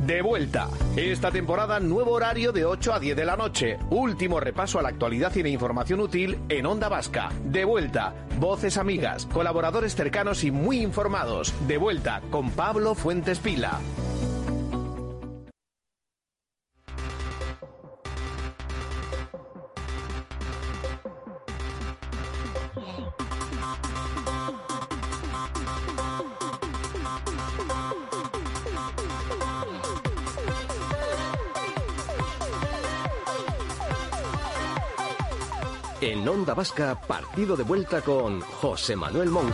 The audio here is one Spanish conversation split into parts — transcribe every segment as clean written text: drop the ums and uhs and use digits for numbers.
De vuelta. Esta temporada, nuevo horario de 8 a 10 de la noche. Último repaso a la actualidad y la información útil en Onda Vasca. De vuelta. Voces amigas, colaboradores cercanos y muy informados. De vuelta con Pablo Fuentes Pila. En Onda Vasca, partido de vuelta con José Manuel Monge.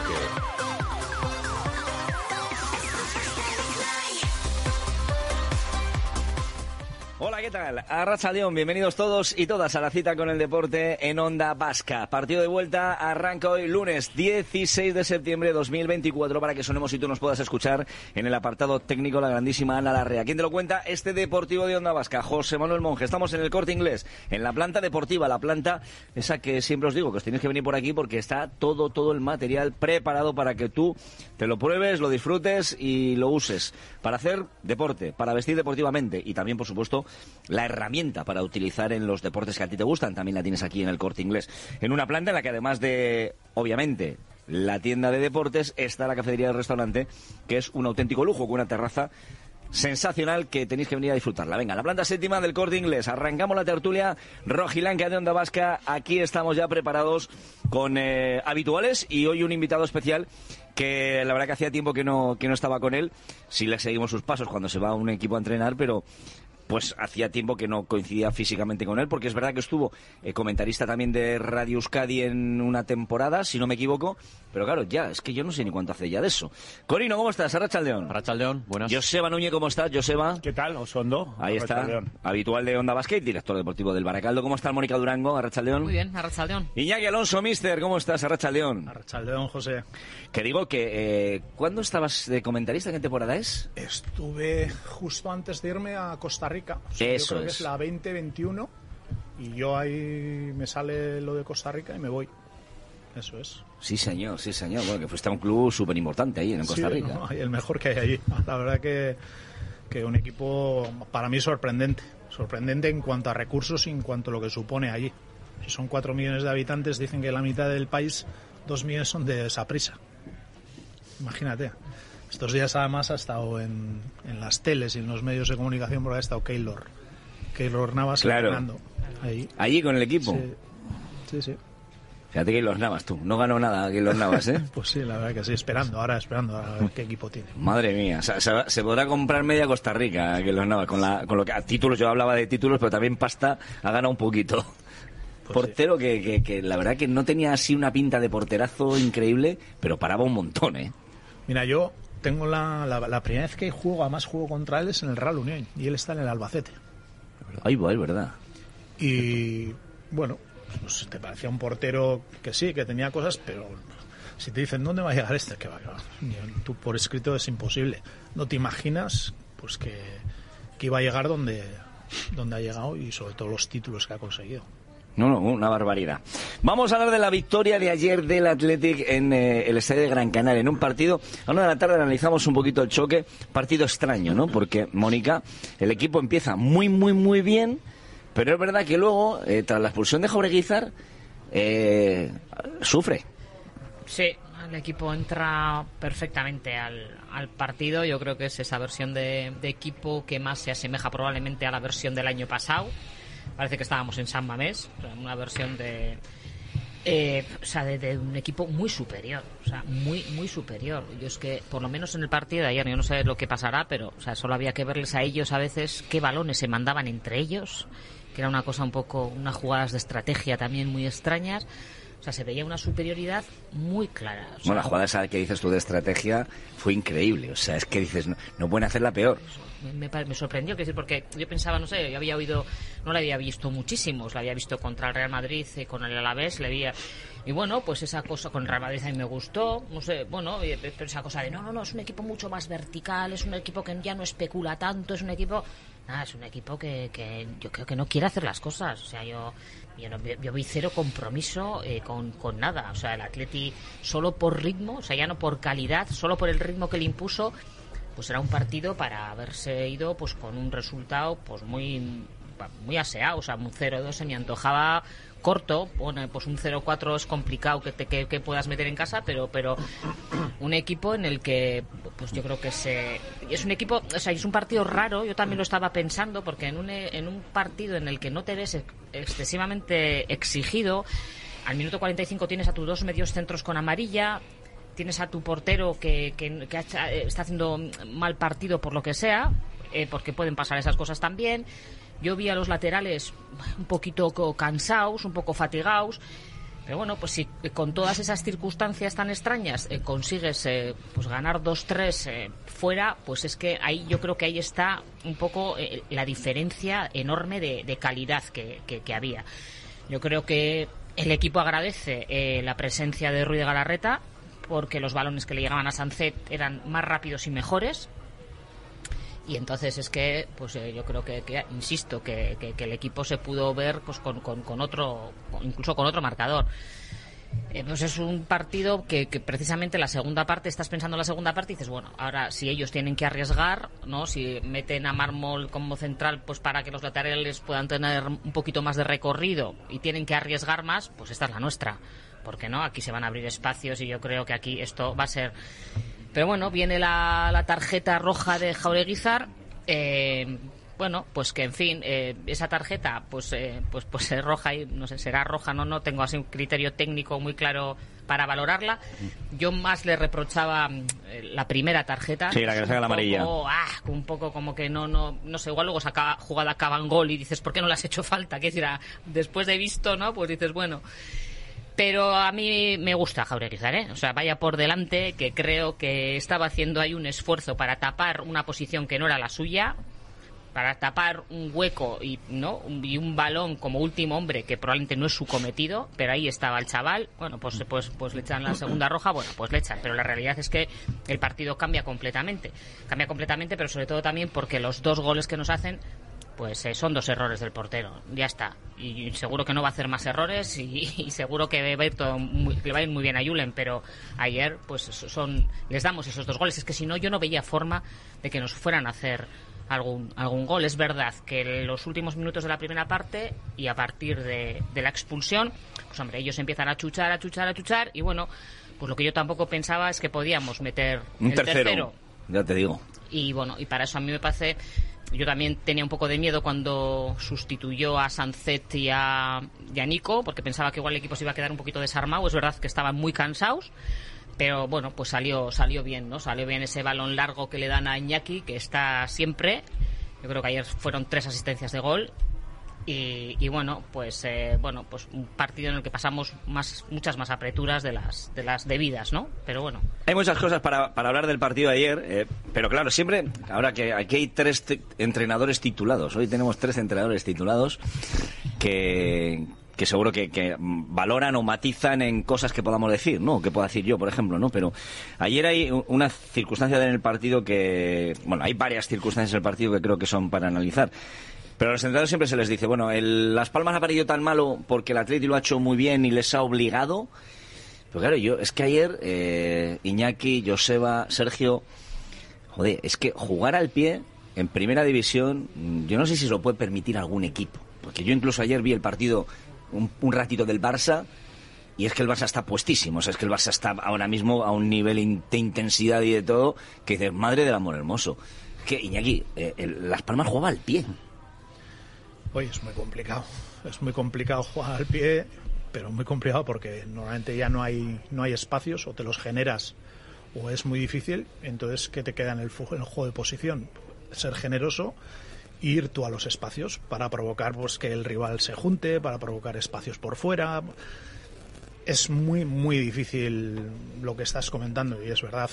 Hola, ¿qué tal? Arratsaldeón, bienvenidos todos y todas a la cita con el deporte en Onda Vasca. Partido de vuelta arranca hoy lunes 16 de septiembre de 2024 para que sonemos y tú nos puedas escuchar en el apartado técnico la grandísima Ana Larrea. ¿Quién te lo cuenta? Este Deportivo de Onda Vasca, José Manuel Monge. Estamos en el Corte Inglés, en la planta deportiva, la planta esa que siempre os digo que os tenéis que venir por aquí porque está todo el material preparado para que tú te lo pruebes, lo disfrutes y lo uses para hacer deporte, para vestir deportivamente y también, por supuesto, la herramienta para utilizar en los deportes que a ti te gustan. También la tienes aquí en el Corte Inglés, en una planta en la que además de, obviamente, la tienda de deportes, está la cafetería del restaurante, que es un auténtico lujo, con una terraza sensacional que tenéis que venir a disfrutarla. Venga, la planta séptima del Corte Inglés. Arrancamos la tertulia rojiblanca de Onda Vasca. Aquí estamos ya preparados con habituales y hoy un invitado especial que la verdad que hacía tiempo que no estaba con él. Sí le seguimos sus pasos cuando se va a un equipo a entrenar, pero pues hacía tiempo que no coincidía físicamente con él, porque es verdad que estuvo comentarista también de Radio Euskadi en una temporada, si no me equivoco, pero claro, ya, es que yo no sé ni cuánto hace ya de eso. Corino, ¿cómo estás? Arratsaldeón. Arratsaldeón, buenas. Joseba Núñez, ¿cómo estás? Joseba. ¿Qué tal? Osondo. Ahí está, habitual de Onda Basket, director deportivo del Baracaldo. ¿Cómo está Mónica Durango? Arratsaldeón. Muy bien, Arratsaldeón. Iñaki Alonso, mister, ¿cómo estás? Arratsaldeón. Arratsaldeón, José. Que digo que, ¿cuándo estabas de comentarista? ¿Qué temporada es? Estuve justo antes de irme a Costa Rica. O sea, Eso yo creo que es. es la 2021 y yo ahí me sale lo de Costa Rica y me voy. Eso es. Sí, señor, sí, señor. Bueno, que fuiste a un club súper importante ahí en Costa Rica. Sí, no, el mejor que hay allí. La verdad que un equipo para mí sorprendente. Sorprendente en cuanto a recursos y en cuanto a lo que supone allí. Si son 4 millones de habitantes, dicen que la mitad del país, 2 millones son de Saprissa. Imagínate. Estos días además ha estado en las teles y en los medios de comunicación porque ha estado Keylor Navas, claro, entrenando ahí. Allí con el equipo. Sí. Fíjate que los Navas, tú. No ganó nada que los Navas, ¿eh? Pues sí, la verdad que sí. Esperando a ver qué equipo tiene. Madre mía. O sea, se podrá comprar media Costa Rica que los Navas. Con lo que a títulos, yo hablaba de títulos, pero también pasta ha ganado un poquito. Pues portero sí. que la verdad que no tenía así una pinta de porterazo increíble, pero paraba un montón, ¿eh? Mira, yo tengo la primera vez que juego contra él es en el Real Unión y él está en el Albacete. Ahí va, es verdad. Y bueno, pues te parecía un portero que sí, que tenía cosas, pero si te dicen ¿dónde va a llegar este? Que va. Tú por escrito es imposible. No te imaginas pues que iba a llegar donde ha llegado y sobre todo los títulos que ha conseguido. No, una barbaridad. Vamos a hablar de la victoria de ayer del Athletic en el estadio de Gran Canaria, en un partido. A 1 de la tarde analizamos un poquito el choque. Partido extraño, ¿no? Porque, Mónica, el equipo empieza muy bien, pero es verdad que luego, tras la expulsión de Jaureguizar, sufre. Sí, el equipo entra perfectamente al partido. Yo creo que es esa versión de equipo que más se asemeja probablemente a la versión del año pasado. Parece que estábamos en San Mamés, una versión de un equipo muy superior, o sea, muy superior. Yo es que, por lo menos en el partido de ayer, yo no sé lo que pasará, pero o sea, solo había que verles a ellos a veces qué balones se mandaban entre ellos, que era una cosa un poco, unas jugadas de estrategia también muy extrañas. O sea, se veía una superioridad muy clara. O sea, bueno, la jugada esa que dices tú de estrategia fue increíble. O sea, es que dices, no pueden hacerla peor. Me sorprendió, porque yo pensaba, no sé, yo había oído, no la había visto muchísimos, la había visto contra el Real Madrid, con el Alavés, y bueno, pues esa cosa con el Real Madrid a mí me gustó, no sé, bueno, pero esa cosa de no, es un equipo mucho más vertical, es un equipo que ya no especula tanto, es un equipo que yo creo que no quiere hacer las cosas. O sea, yo vi cero compromiso con nada. O sea, el Atleti solo por ritmo, o sea, ya no por calidad, solo por el ritmo que le impuso, pues era un partido para haberse ido pues con un resultado pues muy aseado. O sea, un 0-2 se me antojaba corto. Bueno, pues un 0-4 es complicado que puedas meter en casa, pero un equipo en el que pues yo creo que es un equipo, o sea, es un partido raro. Yo también lo estaba pensando, porque en un partido en el que no te ves excesivamente exigido, al minuto 45 tienes a tus 2 mediocentros con amarilla, tienes a tu portero que está haciendo mal partido por lo que sea, porque pueden pasar esas cosas también. Yo vi a los laterales un poquito cansados, un poco fatigados, pero bueno, pues si con todas esas circunstancias tan extrañas consigues pues ganar 2-3 fuera, pues es que ahí yo creo que ahí está un poco la diferencia enorme de calidad que había. Yo creo que el equipo agradece la presencia de Rui de Galarreta, porque los balones que le llegaban a Sancet eran más rápidos y mejores. Y entonces es que pues yo creo que insisto que el equipo se pudo ver pues con otro, incluso con otro marcador. Pues es un partido que precisamente la segunda parte, estás pensando en la segunda parte y dices, bueno, ahora si ellos tienen que arriesgar, ¿no? Si meten a Mármol como central pues para que los laterales puedan tener un poquito más de recorrido y tienen que arriesgar más, pues esta es la nuestra, porque no, aquí se van a abrir espacios y yo creo que aquí esto va a ser. Pero bueno, viene la tarjeta roja de Jaureguizar. Bueno, pues que en fin, esa tarjeta pues es roja y no sé, será roja, no tengo así un criterio técnico muy claro para valorarla. Yo más le reprochaba la primera tarjeta. Sí, la que le saca la amarilla. Un poco como que no sé, igual luego saca jugada, acaban gol y dices, ¿por qué no le has hecho falta? Que decir, después de visto, ¿no? Pues dices, bueno. Pero a mí me gusta Jaureguizar, O sea, vaya por delante, que creo que estaba haciendo ahí un esfuerzo para tapar una posición que no era la suya, para tapar un hueco y un balón como último hombre que probablemente no es su cometido, pero ahí estaba el chaval. Bueno, pues le echan la segunda roja, bueno, pues le echan, pero la realidad es que el partido cambia completamente, pero sobre todo también porque los 2 goles que nos hacen pues son 2 errores del portero, ya está, y seguro que no va a hacer más errores y seguro que va a ir le va a ir muy bien a Julen, pero ayer pues les damos esos 2 goles. Es que si no, yo no veía forma de que nos fueran a hacer algún gol. Es verdad que en los últimos minutos de la primera parte y a partir de la expulsión, pues hombre, ellos empiezan a chuchar y bueno, pues lo que yo tampoco pensaba es que podíamos meter un el tercero. Ya te digo. Y bueno, y para eso a mí me parece. Yo también tenía un poco de miedo cuando sustituyó a Sancet y a Nico, porque pensaba que igual el equipo se iba a quedar un poquito desarmado. Es verdad que estaban muy cansados, pero bueno, pues salió bien, ¿no? Salió bien ese balón largo que le dan a Iñaki, que está siempre. Yo creo que ayer fueron 3 asistencias de gol. Y bueno, pues un partido en el que pasamos muchas más apreturas de las debidas, ¿no? Pero bueno. Hay muchas cosas para hablar del partido de ayer, pero claro, siempre, ahora que aquí hay 3 entrenadores titulados, hoy tenemos 3 entrenadores titulados que seguro que valoran o matizan en cosas que podamos decir, ¿no? Que pueda decir yo, por ejemplo, ¿no? Pero ayer hay una circunstancia en el partido hay varias circunstancias en el partido que creo que son para analizar. Pero a los entrenadores siempre se les dice, bueno, Las Palmas ha parecido tan malo porque el Atleti lo ha hecho muy bien y les ha obligado. Pero claro, es que ayer Iñaki, Joseba, Sergio, joder, es que jugar al pie en primera división, yo no sé si se lo puede permitir algún equipo. Porque yo incluso ayer vi el partido un ratito del Barça y es que el Barça está puestísimo. O sea, es que el Barça está ahora mismo a un nivel de intensidad y de todo que dices, madre del amor hermoso. Es que Iñaki, Las Palmas jugaba al pie. Oye, es muy complicado jugar al pie, pero muy complicado porque normalmente ya no hay espacios, o te los generas o es muy difícil. Entonces, ¿qué te queda en el juego de posición? Ser generoso e ir tú a los espacios para provocar pues que el rival se junte, para provocar espacios por fuera. Es muy, muy difícil lo que estás comentando y es verdad.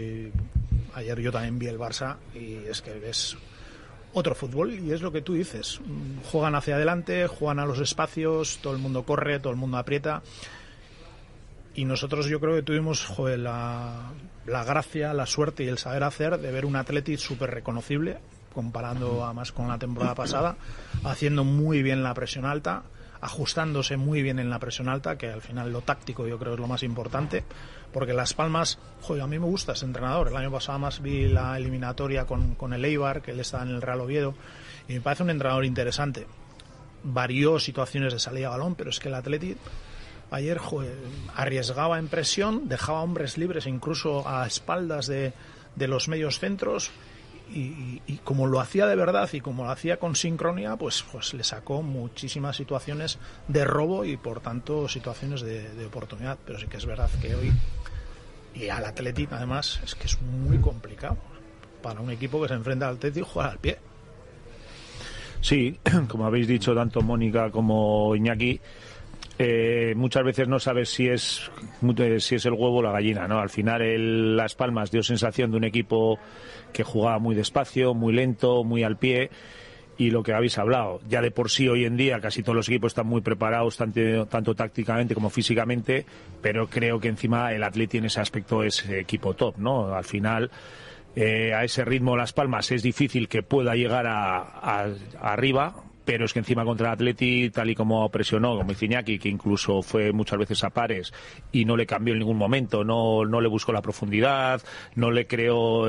Ayer yo también vi el Barça y es que es otro fútbol y es lo que tú dices, juegan hacia adelante, juegan a los espacios, todo el mundo corre, todo el mundo aprieta y nosotros yo creo que tuvimos la gracia, la suerte y el saber hacer de ver un Atleti súper reconocible comparando además con la temporada pasada, haciendo muy bien la presión alta, ajustándose muy bien en la presión alta, que al final lo táctico yo creo es lo más importante, porque Las Palmas, joder, a mí me gusta ese entrenador. El año pasado más vi la eliminatoria con el Eibar, que él estaba en el Real Oviedo, y me parece un entrenador interesante. Varió situaciones de salida a balón, pero es que el Athletic ayer, joder, arriesgaba en presión, dejaba hombres libres incluso a espaldas de los medios centros, y como lo hacía de verdad y como lo hacía con sincronía, pues le sacó muchísimas situaciones de robo y por tanto situaciones de oportunidad. Pero sí que es verdad que hoy, y al Athletic además, es que es muy complicado para un equipo que se enfrenta al Athletic jugar al pie. Sí, como habéis dicho tanto Mónica como Iñaki, muchas veces no sabes si es el huevo o la gallina, ¿no? Al final Las Palmas dio sensación de un equipo que jugaba muy despacio, muy lento, muy al pie, y lo que habéis hablado, ya de por sí hoy en día casi todos los equipos están muy preparados, tanto tácticamente como físicamente, pero creo que encima el Atleti en ese aspecto es equipo top, ¿no? Al final, a ese ritmo Las Palmas es difícil que pueda llegar arriba, pero es que encima contra el Atleti, tal y como presionó, como dice Iñaki, que incluso fue muchas veces a pares y no le cambió en ningún momento, no le buscó la profundidad, no le creó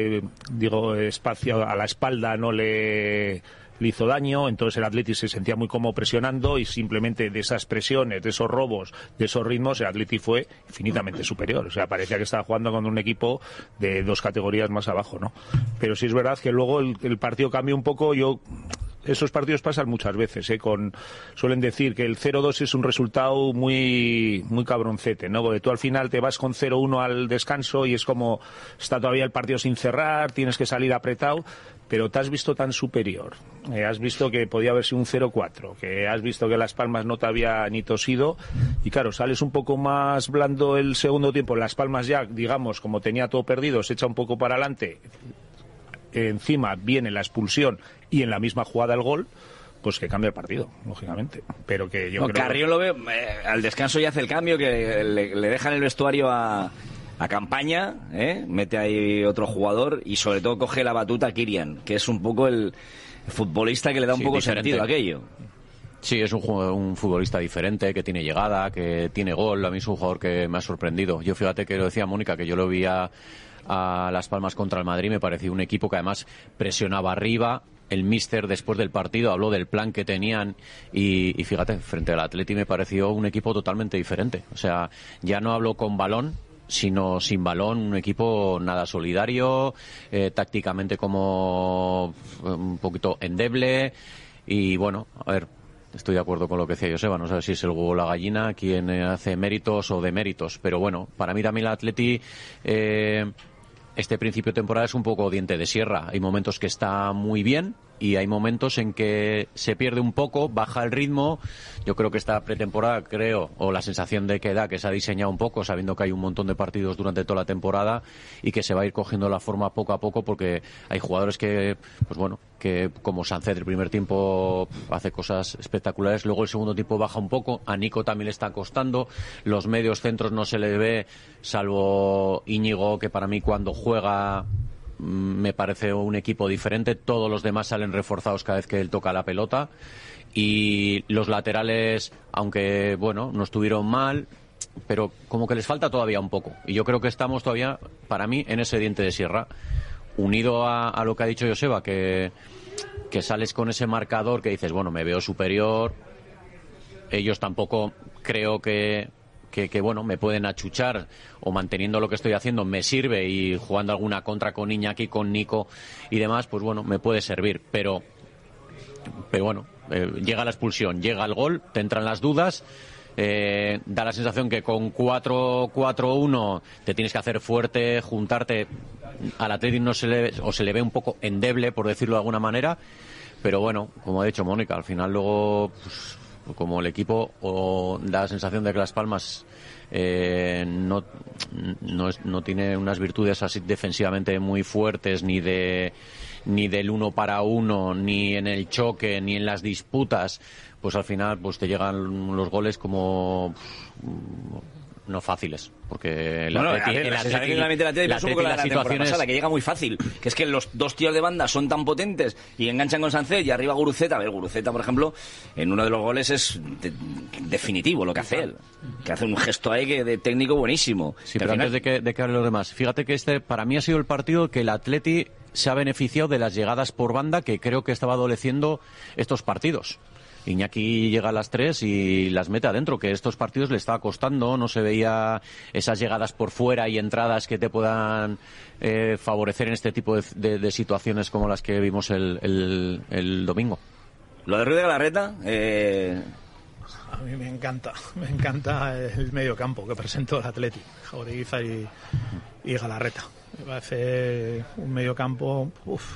espacio a la espalda, no le hizo daño. Entonces el Atleti se sentía muy cómodo presionando, y simplemente de esas presiones, de esos robos, de esos ritmos, el Atleti fue infinitamente superior. O sea, parecía que estaba jugando con un equipo de 2 categorías más abajo, ¿no? Pero sí es verdad que luego el partido cambió un poco. Esos partidos pasan muchas veces, suelen decir que el 0-2 es un resultado muy, muy cabroncete, ¿no? Porque tú al final te vas con 0-1 al descanso y es como está todavía el partido sin cerrar, tienes que salir apretado, pero te has visto tan superior. Has visto que podía haber sido un 0-4, que has visto que Las Palmas no te había ni tosido, y claro, sales un poco más blando el segundo tiempo. Las Palmas ya, digamos, como tenía todo perdido, se echa un poco para adelante. Encima viene la expulsión y en la misma jugada el gol, pues que cambia el partido, lógicamente. Pero que yo creo Carrión lo veo, al descanso ya hace el cambio, que le dejan el vestuario a Campaña, mete ahí otro jugador, y sobre todo coge la batuta a Kirian, que es un poco el futbolista que le da un poco diferente sentido a aquello. Sí, es un futbolista diferente, que tiene llegada, que tiene gol. A mí es un jugador que me ha sorprendido. Yo fíjate que lo decía Mónica, que yo lo vi a Las Palmas contra el Madrid, me pareció un equipo que además presionaba arriba. El míster después del partido habló del plan que tenían y fíjate, frente al Atleti me pareció un equipo totalmente diferente. O sea, ya no habló con balón, sino sin balón, un equipo nada solidario, tácticamente como un poquito endeble. Y bueno, a ver, estoy de acuerdo con lo que decía Joseba, no sé si es el huevo o la gallina quien hace méritos o deméritos, pero bueno, para mí también el Atleti este principio de temporada es un poco diente de sierra. Hay momentos que está muy bien y hay momentos en que se pierde un poco, baja el ritmo. Yo creo que esta pretemporada, o la sensación de que da, que se ha diseñado un poco, sabiendo que hay un montón de partidos durante toda la temporada y que se va a ir cogiendo la forma poco a poco, porque hay jugadores que, pues bueno, que como Sánchez el primer tiempo hace cosas espectaculares, luego el segundo tiempo baja un poco, a Nico también le está costando, los medios centros no se le ve, salvo Íñigo, que para mí cuando juega me parece un equipo diferente. Todos los demás salen reforzados cada vez que él toca la pelota, y los laterales, aunque bueno, no estuvieron mal, pero como que les falta todavía un poco, y yo creo que estamos todavía, para mí, en ese diente de sierra, unido a lo que ha dicho Joseba, que sales con ese marcador que dices, bueno, me veo superior. Ellos tampoco creo que bueno, me pueden achuchar, o manteniendo lo que estoy haciendo me sirve, y jugando alguna contra con Iñaki, con Nico y demás, pues bueno, me puede servir, pero bueno, llega la expulsión, llega el gol, te entran las dudas, da la sensación que con 4-1 te tienes que hacer fuerte, juntarte. Al Atlético se le ve un poco endeble, por decirlo de alguna manera, pero bueno, como ha dicho Mónica, al final luego, pues, como el equipo, o da la sensación de que Las Palmas no tiene unas virtudes así defensivamente muy fuertes, ni del 1 para 1, ni en el choque, ni en las disputas, pues al final pues te llegan los goles como no fáciles, porque la temporada pasada, que llega muy fácil, que es que los dos tíos de banda son tan potentes y enganchan con Sánchez y arriba Guruceta. A ver, Guruceta, por ejemplo, en uno de los goles es definitivo lo que hace él, que hace un gesto ahí de técnico buenísimo. Sí, pero antes de que hable los demás, fíjate que este para mí ha sido el partido que el Atleti se ha beneficiado de las llegadas por banda, que creo que estaba adoleciendo estos partidos. Iñaki llega a las 3 y las mete adentro, que estos partidos le estaba costando, no se veía esas llegadas por fuera y entradas que te puedan favorecer en este tipo de situaciones como las que vimos el domingo. Lo de Ruiz de Galarreta, a mí me encanta el medio campo que presentó el Atleti, Jaureguiza y Galarreta. Me parece un medio campo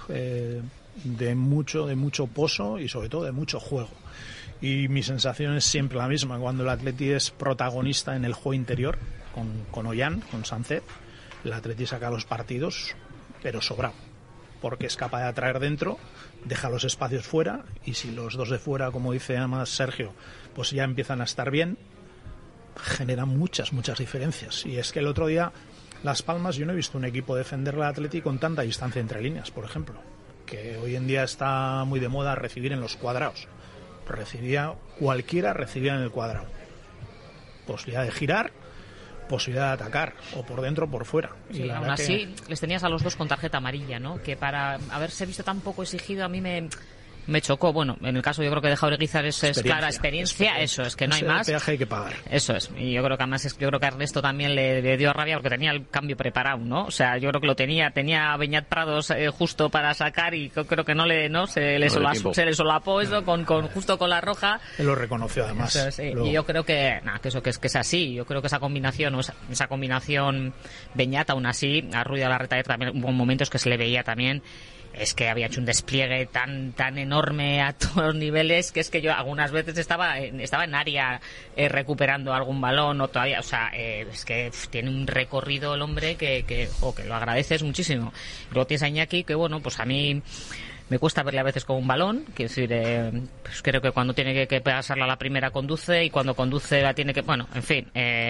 de mucho pozo y sobre todo de mucho juego. Y mi sensación es siempre la misma. Cuando el Atleti es protagonista en el juego interior, con Ollán, con Sánchez, el Atleti saca los partidos, pero sobrado, porque es capaz de atraer dentro, deja los espacios fuera, y si los dos de fuera, como dice además Sergio, pues ya empiezan a estar bien, generan muchas diferencias. Y es que el otro día, Las Palmas, yo no he visto un equipo defender al Atleti con tanta distancia entre líneas, por ejemplo, que hoy en día está muy de moda recibir en los cuadrados. Cualquiera recibía en el cuadrado. Posibilidad de girar, posibilidad de atacar, o por dentro o por fuera. Sí, y aún así les tenías a los dos con tarjeta amarilla, ¿no? Que para haberse visto tan poco exigido a mí me chocó. Bueno, en el caso yo creo que de Jaureguizar es clara experiencia, eso es que no hay más. El peaje hay que pagar. Eso es. Y yo creo que además yo creo que a Ernesto también le dio rabia porque tenía el cambio preparado, ¿no? O sea, yo creo que lo tenía Beñat Prados justo para sacar y creo que se le solapó eso justo con la roja. Él lo reconoció además. Y yo creo que eso que es así. Yo creo que esa combinación Beñat, aún así, a Ruiz de Galarreta también hubo momentos que se le veía también. Es que había hecho un despliegue tan enorme a todos los niveles que es que yo algunas veces estaba en área recuperando algún balón o todavía, o sea, es que tiene un recorrido el hombre que lo agradeces muchísimo. Luego tienes a Iñaki que bueno, pues a mí me cuesta verle a veces con un balón, quiero decir, pues creo que cuando tiene que pasarla a la primera conduce y cuando conduce la tiene que, bueno, en fin,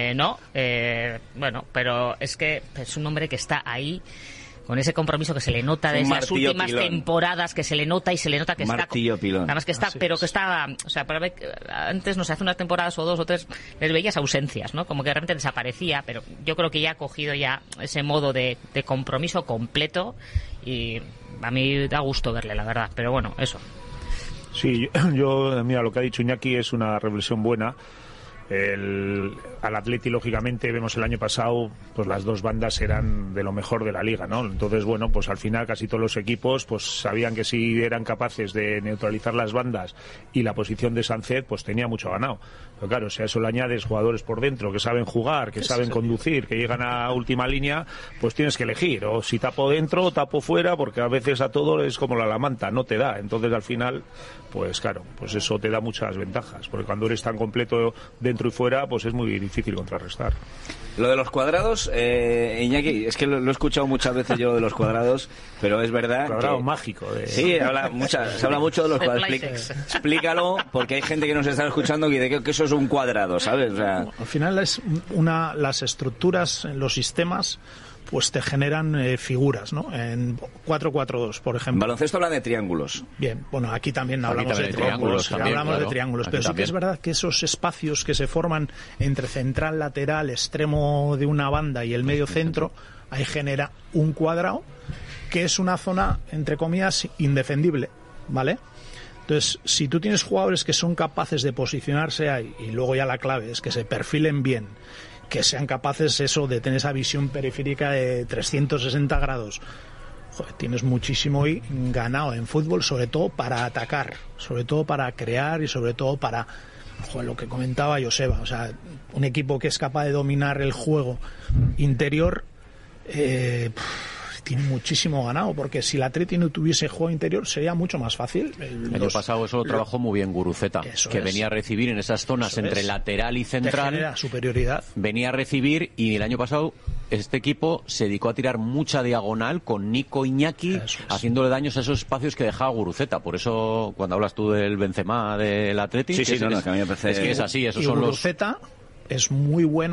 bueno, pero es que es un hombre que está ahí con ese compromiso que se le nota desde las últimas temporadas, que se le nota que martillo está pilón. Además que está, pero que está, o sea, antes no sé, hace unas temporadas o 2 o 3 les veías ausencias, ¿no? Como que de repente desaparecía, pero yo creo que ya ha cogido ya ese modo de compromiso completo y a mí da gusto verle, la verdad, pero bueno, eso. Sí, yo mira, lo que ha dicho Iñaki es una reflexión buena. Al Atleti, lógicamente, vemos el año pasado, pues las dos bandas eran de lo mejor de la liga, ¿no? Entonces, bueno, pues al final casi todos los equipos pues sabían que si eran capaces de neutralizar las bandas y la posición de Sánchez, pues tenía mucho ganado. Pero claro, si a eso le añades jugadores por dentro que saben jugar, que saben conducir, que llegan a última línea, pues tienes que elegir, o si tapo dentro o tapo fuera, porque a veces a todo es como la manta, no te da. Entonces, al final, pues claro, pues eso te da muchas ventajas, porque cuando eres tan completo dentro y fuera, pues es muy difícil contrarrestar. Lo de los cuadrados, Iñaki, es que lo he escuchado muchas veces yo de los cuadrados, pero es verdad. Cuadrado que... mágico. Sí, se habla mucho de los cuadrados. Explícalo, porque hay gente que nos está escuchando que dice que eso es un cuadrado, ¿sabes? O sea... Al final es las estructuras, los sistemas, pues te generan figuras, ¿no? En 4-4-2, por ejemplo. En baloncesto hablan de triángulos. Bien, bueno, aquí también hablamos de triángulos. Pero sí que es verdad que esos espacios que se forman entre central, lateral, extremo de una banda y el medio centro, ahí genera un cuadrado que es una zona, entre comillas, indefendible, ¿vale? Entonces, si tú tienes jugadores que son capaces de posicionarse ahí, y luego ya la clave es que se perfilen bien, que sean capaces de tener esa visión periférica de 360 grados. Joder, tienes muchísimo ahí ganado en fútbol, sobre todo para atacar, sobre todo para crear y sobre todo para, lo que comentaba Joseba, o sea, un equipo que es capaz de dominar el juego interior tiene muchísimo ganado, porque si el Atleti no tuviese juego interior sería mucho más fácil. El año pasado eso lo trabajó muy bien Guruceta, que venía a recibir en esas zonas entre lateral y central. Te genera superioridad. Venía a recibir y el año pasado este equipo se dedicó a tirar mucha diagonal con Nico Iñaki, haciéndole daños a esos espacios que dejaba Guruceta. Por eso cuando hablas tú del Benzema del Atleti, que a mí me parece... es que es así. Esos y son Guruceta es muy bueno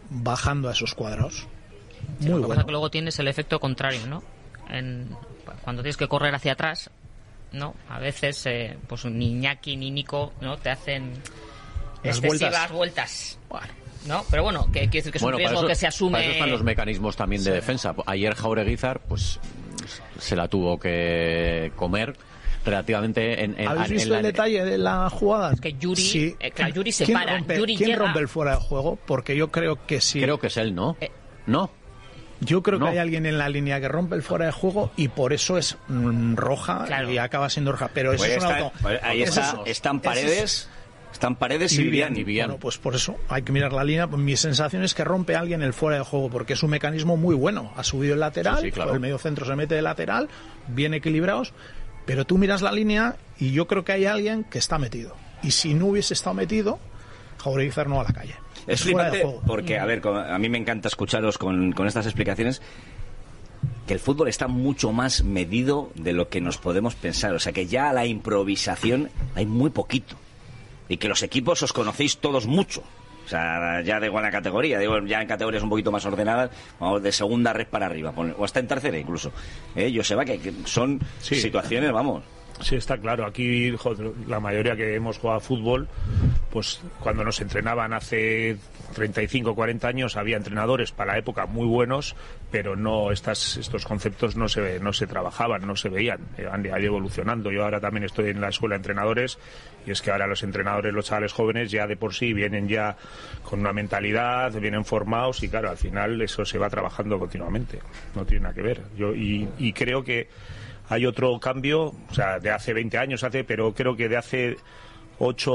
bajando a esos cuadrados. Muy Lo que pasa bueno. es que luego tienes el efecto contrario, ¿no? Cuando tienes que correr hacia atrás, ¿no? A veces, pues ni Iñaki ni Nico, ¿no? Te hacen Las excesivas vueltas. Bueno. ¿No? Pero bueno, que quiere decir que es un riesgo que se asume. Para eso están los mecanismos también de defensa. Ayer Jaureguizar, pues se la tuvo que comer relativamente ¿Habéis visto el detalle de la jugada? Es que Yuri, Sí. claro, Yuri se ¿Quién para. rompe, Yuri ¿quién llega... rompe el fuera de juego? Porque yo creo que sí. Creo que es él, ¿no? No. Yo creo No. que hay alguien en la línea que rompe el fuera de juego y por eso es roja Claro. y acaba siendo roja. Pero eso Pues es un está- auto. pues ahí Eso está, es- están eso Paredes, están Paredes y Viviani. Bueno, pues por eso hay que mirar la línea. Mi sensación es que rompe a alguien el fuera de juego porque es un mecanismo muy bueno. Ha subido el lateral, Sí, claro. el medio centro se mete de lateral, bien equilibrados, pero tú miras la línea y yo creo que hay alguien que está metido. Y si no hubiese estado metido, Jaureguizar no va a la calle. Es fuera de flipante juego. porque, a ver, a mí me encanta escucharos con estas explicaciones, que el fútbol está mucho más medido de lo que nos podemos pensar. O sea, que ya a la improvisación hay muy poquito. Y que los equipos os conocéis todos mucho. O sea, ya da igual la categoría, digo, ya en categorías un poquito más ordenadas, vamos, de segunda red para arriba, o hasta en tercera incluso. Joseba, que son Sí. situaciones, vamos... Sí, está claro. Aquí joder, la mayoría que hemos jugado a fútbol, pues cuando nos entrenaban hace 35, 40 años, había entrenadores para la época muy buenos, pero no estos conceptos no se trabajaban, no se veían. Han ido evolucionando. Yo ahora también estoy en la escuela de entrenadores y es que ahora los entrenadores, los chavales jóvenes, ya de por sí vienen ya con una mentalidad, vienen formados y claro, al final eso se va trabajando continuamente. No tiene nada que ver. Y creo que hay otro cambio, o sea, de hace 20 años, pero creo que de hace 8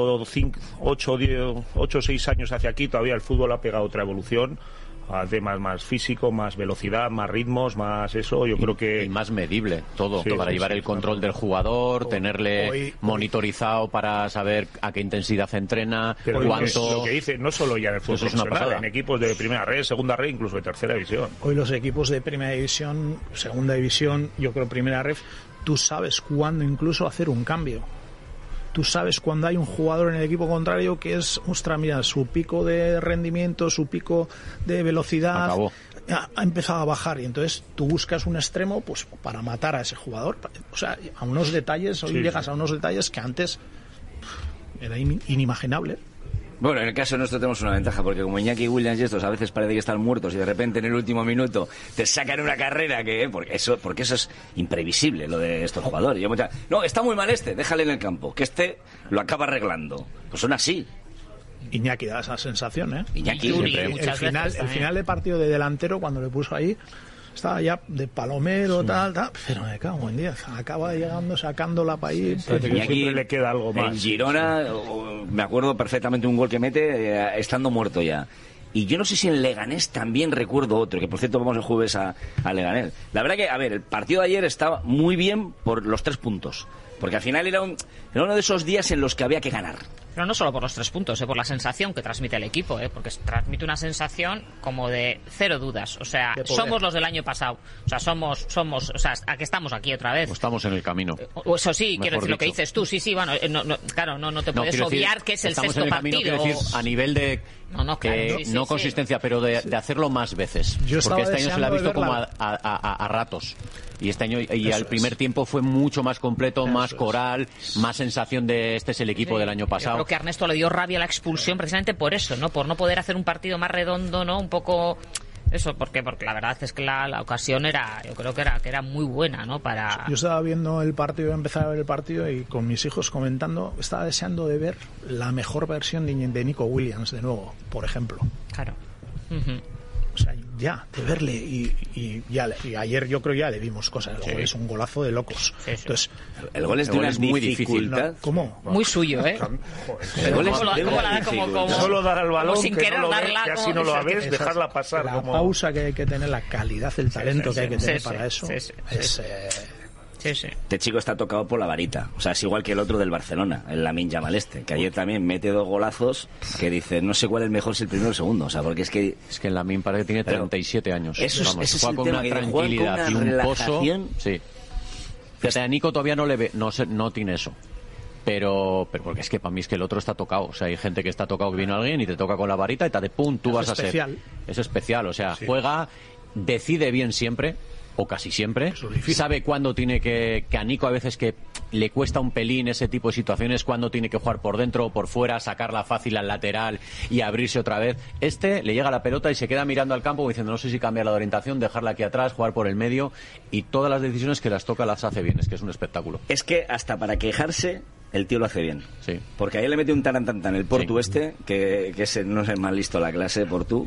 o 6 años hacia aquí todavía el fútbol ha pegado otra evolución a temas más físico, más velocidad, más ritmos, más eso. Yo creo que... Y más medible, todo, Sí, para llevar sí, el control claro. del jugador, tenerle hoy- monitorizado para saber a qué intensidad entrena, Pero cuánto... lo que dice, no solo ya en el fútbol Eso es una profesional, pasada. en equipos de primera red, segunda red, incluso de tercera división. Hoy los equipos de primera división, segunda división, yo creo primera ref, tú sabes cuándo incluso hacer un cambio. Tú sabes cuando hay un jugador en el equipo contrario que es, ostras, mira, su pico de rendimiento, su pico de velocidad Acabó. ha empezado a bajar y entonces tú buscas un extremo pues para matar a ese jugador. O sea, a unos detalles, hoy Sí, llegas sí. a unos detalles que antes era inimaginable. Bueno, en el caso nuestro tenemos una ventaja, porque como Iñaki Williams y estos a veces parece que están muertos y de repente en el último minuto te sacan una carrera porque eso es imprevisible, lo de estos jugadores. No, está muy mal déjale en el campo, que lo acaba arreglando. Pues son así. Iñaki da esa sensación, ¿eh? Iñaki Yuri, siempre... muchas el veces también. final del partido de delantero, cuando le puso ahí, estaba ya de palomero, tal, pero me cago en 10. Acaba llegando, sacándola para ahí. Parece que siempre le queda algo más. En Girona, me acuerdo perfectamente un gol que mete estando muerto ya. Y yo no sé si en Leganés también recuerdo otro, que por cierto vamos el jueves a Leganés. La verdad que, a ver, el partido de ayer estaba muy bien por los 3 puntos. Porque al final era uno de esos días en los que había que ganar. Pero no solo por los 3 puntos, por la sensación que transmite el equipo, porque transmite una sensación como de cero dudas. O sea, De poder. somos los del año pasado. O sea, somos, o sea, ¿a qué estamos aquí otra vez? Pues estamos en el camino. O eso sí, quiero Mejor decir lo que dicho. dices tú, sí, bueno, claro, no te No, puedes quiero decir, obviar que es el estamos sexto en el camino, partido. quiero decir, a nivel de... No, claro, sí, no sí. consistencia, pero de hacerlo más veces. Yo estaba Porque este año se le ha deseando visto de como verla. a ratos. Y este año, y Eso al es. primer tiempo fue mucho más completo, más es. coral, más sensación de este es el equipo del año Yo pasado. creo que a Ernesto le dio rabia la expulsión precisamente por eso, ¿no? Por no poder hacer un partido más redondo, ¿no? Un poco... Eso, porque la verdad es que la ocasión yo creo que era muy buena, ¿no? Para... Yo estaba viendo el partido, empezaba a ver el partido y con mis hijos comentando, estaba deseando de ver la mejor versión de Nico Williams de nuevo, por ejemplo. Claro. Ujú. O sea, ya, de verle y ayer yo creo ya le vimos cosas. El gol es un golazo de locos. Sí. Entonces, El gol es de El gol una es muy difícil. dificultad. ¿cómo? Muy suyo, ¿eh? El gol es ¿Cómo de la una da como- dificultad. Solo dar al balón, sin que querer no lo darla, ves, que así como- no lo exacto. ves, dejarla pasar. La como... pausa que hay que tener, la calidad, el talento que hay que tener Sí, para sí, eso, sí, sí, es... sí. Sí, sí. Este chico está tocado por la varita. O sea, es igual que el otro del Barcelona, el Lamine Yamal que ayer también mete 2 golazos que dice, no sé cuál es mejor, si el primero o el segundo. O sea, porque es que... Es que en la parece que tiene Pero 37 años. eso es- Vamos, ese es juega el con tema, una que juega con tranquilidad una y un pozo. relajación. Sí. Fíjate, a Nico todavía no tiene eso. pero porque es que para mí es que el otro está tocado. O sea, hay gente que está tocado, que viene alguien y te toca con la varita y te de pum, tú vas a ser. Es especial, o sea, juega, decide bien siempre, o casi siempre, sabe cuándo tiene que a Nico a veces que le cuesta un pelín ese tipo de situaciones, cuándo tiene que jugar por dentro o por fuera, sacarla fácil al lateral y abrirse otra vez. Le llega la pelota y se queda mirando al campo diciendo no sé si cambiar la orientación, dejarla aquí atrás, jugar por el medio, y todas las decisiones que las toca las hace bien. Es que es un espectáculo. Es que hasta para quejarse el tío lo hace bien. Sí. Porque ahí le mete un tarantantan el Portu que no es el más listo de la clase, Portu,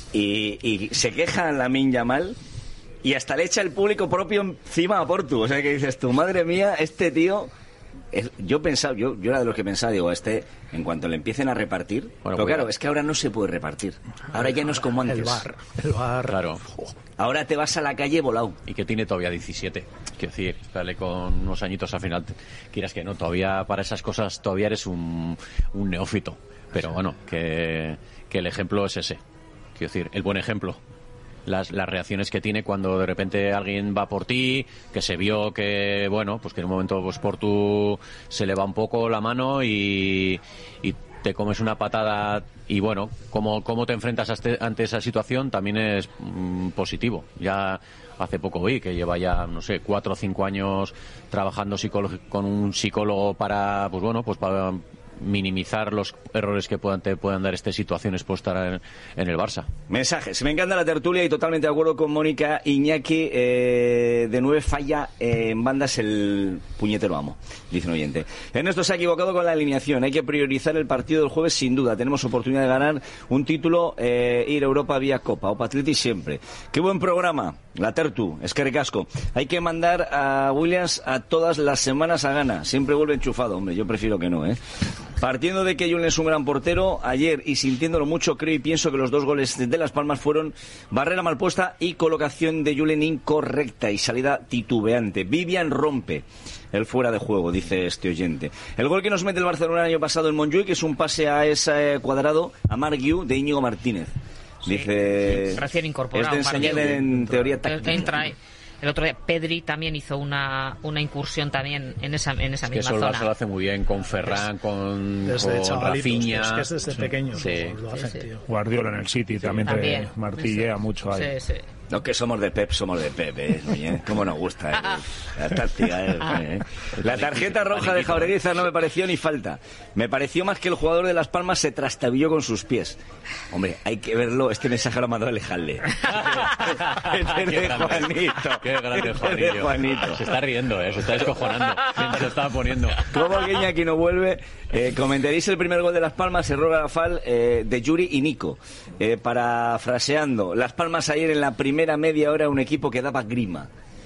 y se queja en Lamine Yamal y hasta le echa el público propio encima a Portu. O sea, que dices tú, madre mía, este tío... Yo era de los que pensaba, digo, en cuanto le empiecen a repartir... pero claro, es que ahora no se puede repartir. Ahora ya no es como antes. El bar. Claro. Ahora te vas a la calle volado. Y que tiene todavía 17. Quiero decir, dale con unos añitos al final. Quieras que no, todavía para esas cosas todavía eres un neófito. Pero bueno, que el ejemplo es ese. Quiero decir, el buen ejemplo. Las reacciones que tiene cuando de repente alguien va por ti, que se vio que, bueno, pues que en un momento pues por tú se le va un poco la mano y te comes una patada, y bueno, cómo te enfrentas ante esa situación también es positivo. Ya hace poco vi que lleva ya, no sé, 4 o 5 años trabajando con un psicólogo para, pues bueno, pues para minimizar los errores que te puedan dar estas situaciones por estar en el Barça. Mensajes. Me encanta la tertulia y totalmente de acuerdo con Mónica. Iñaki, de 9 falla en bandas el puñetero amo, dice un oyente. Ernesto se ha equivocado con la alineación. Hay que priorizar el partido del jueves sin duda. Tenemos oportunidad de ganar un título, ir a Europa vía Copa. Opa Atleti siempre. Qué buen programa. La tertu, es que recasco. Hay que mandar a Williams a todas las semanas a gana. Siempre vuelve enchufado. Hombre, yo prefiero que no, Partiendo de que Julen es un gran portero, ayer y sintiéndolo mucho, creo y pienso que los 2 goles de Las Palmas fueron barrera mal puesta y colocación de Julen incorrecta y salida titubeante. Vivian rompe el fuera de juego, dice este oyente. El gol que nos mete el Barcelona el año pasado en Montjuïc es un pase a ese cuadrado a Marc Guiu de Íñigo Martínez. Dice, recién incorporado. Es de enseñar en teoría táctica. El otro día Pedri también hizo una incursión también en esa misma zona. Eso el Barça lo hace muy bien con Ferran, con Rafinha. Es que es desde pequeño. Lo hacen, tío. Guardiola en el City también te martillea mucho ahí. Sí. No, que somos de Pep, cómo nos gusta la táctica. La tarjeta roja de Jaureguiza no me pareció ni falta. Me pareció más que el jugador de Las Palmas se trastabilló con sus pies. Hombre, hay que verlo. Este mensaje lo mandó Alejandro. Qué grande Juanillo. Se está riendo, se está descojonando. Se estaba poniendo. ¿Cómo que Iñaki no vuelve? Comentaréis el primer gol de Las Palmas, error garrafal de Yuri y Nico. Parafraseando, Las Palmas ayer en la primera media hora un equipo que daba grima.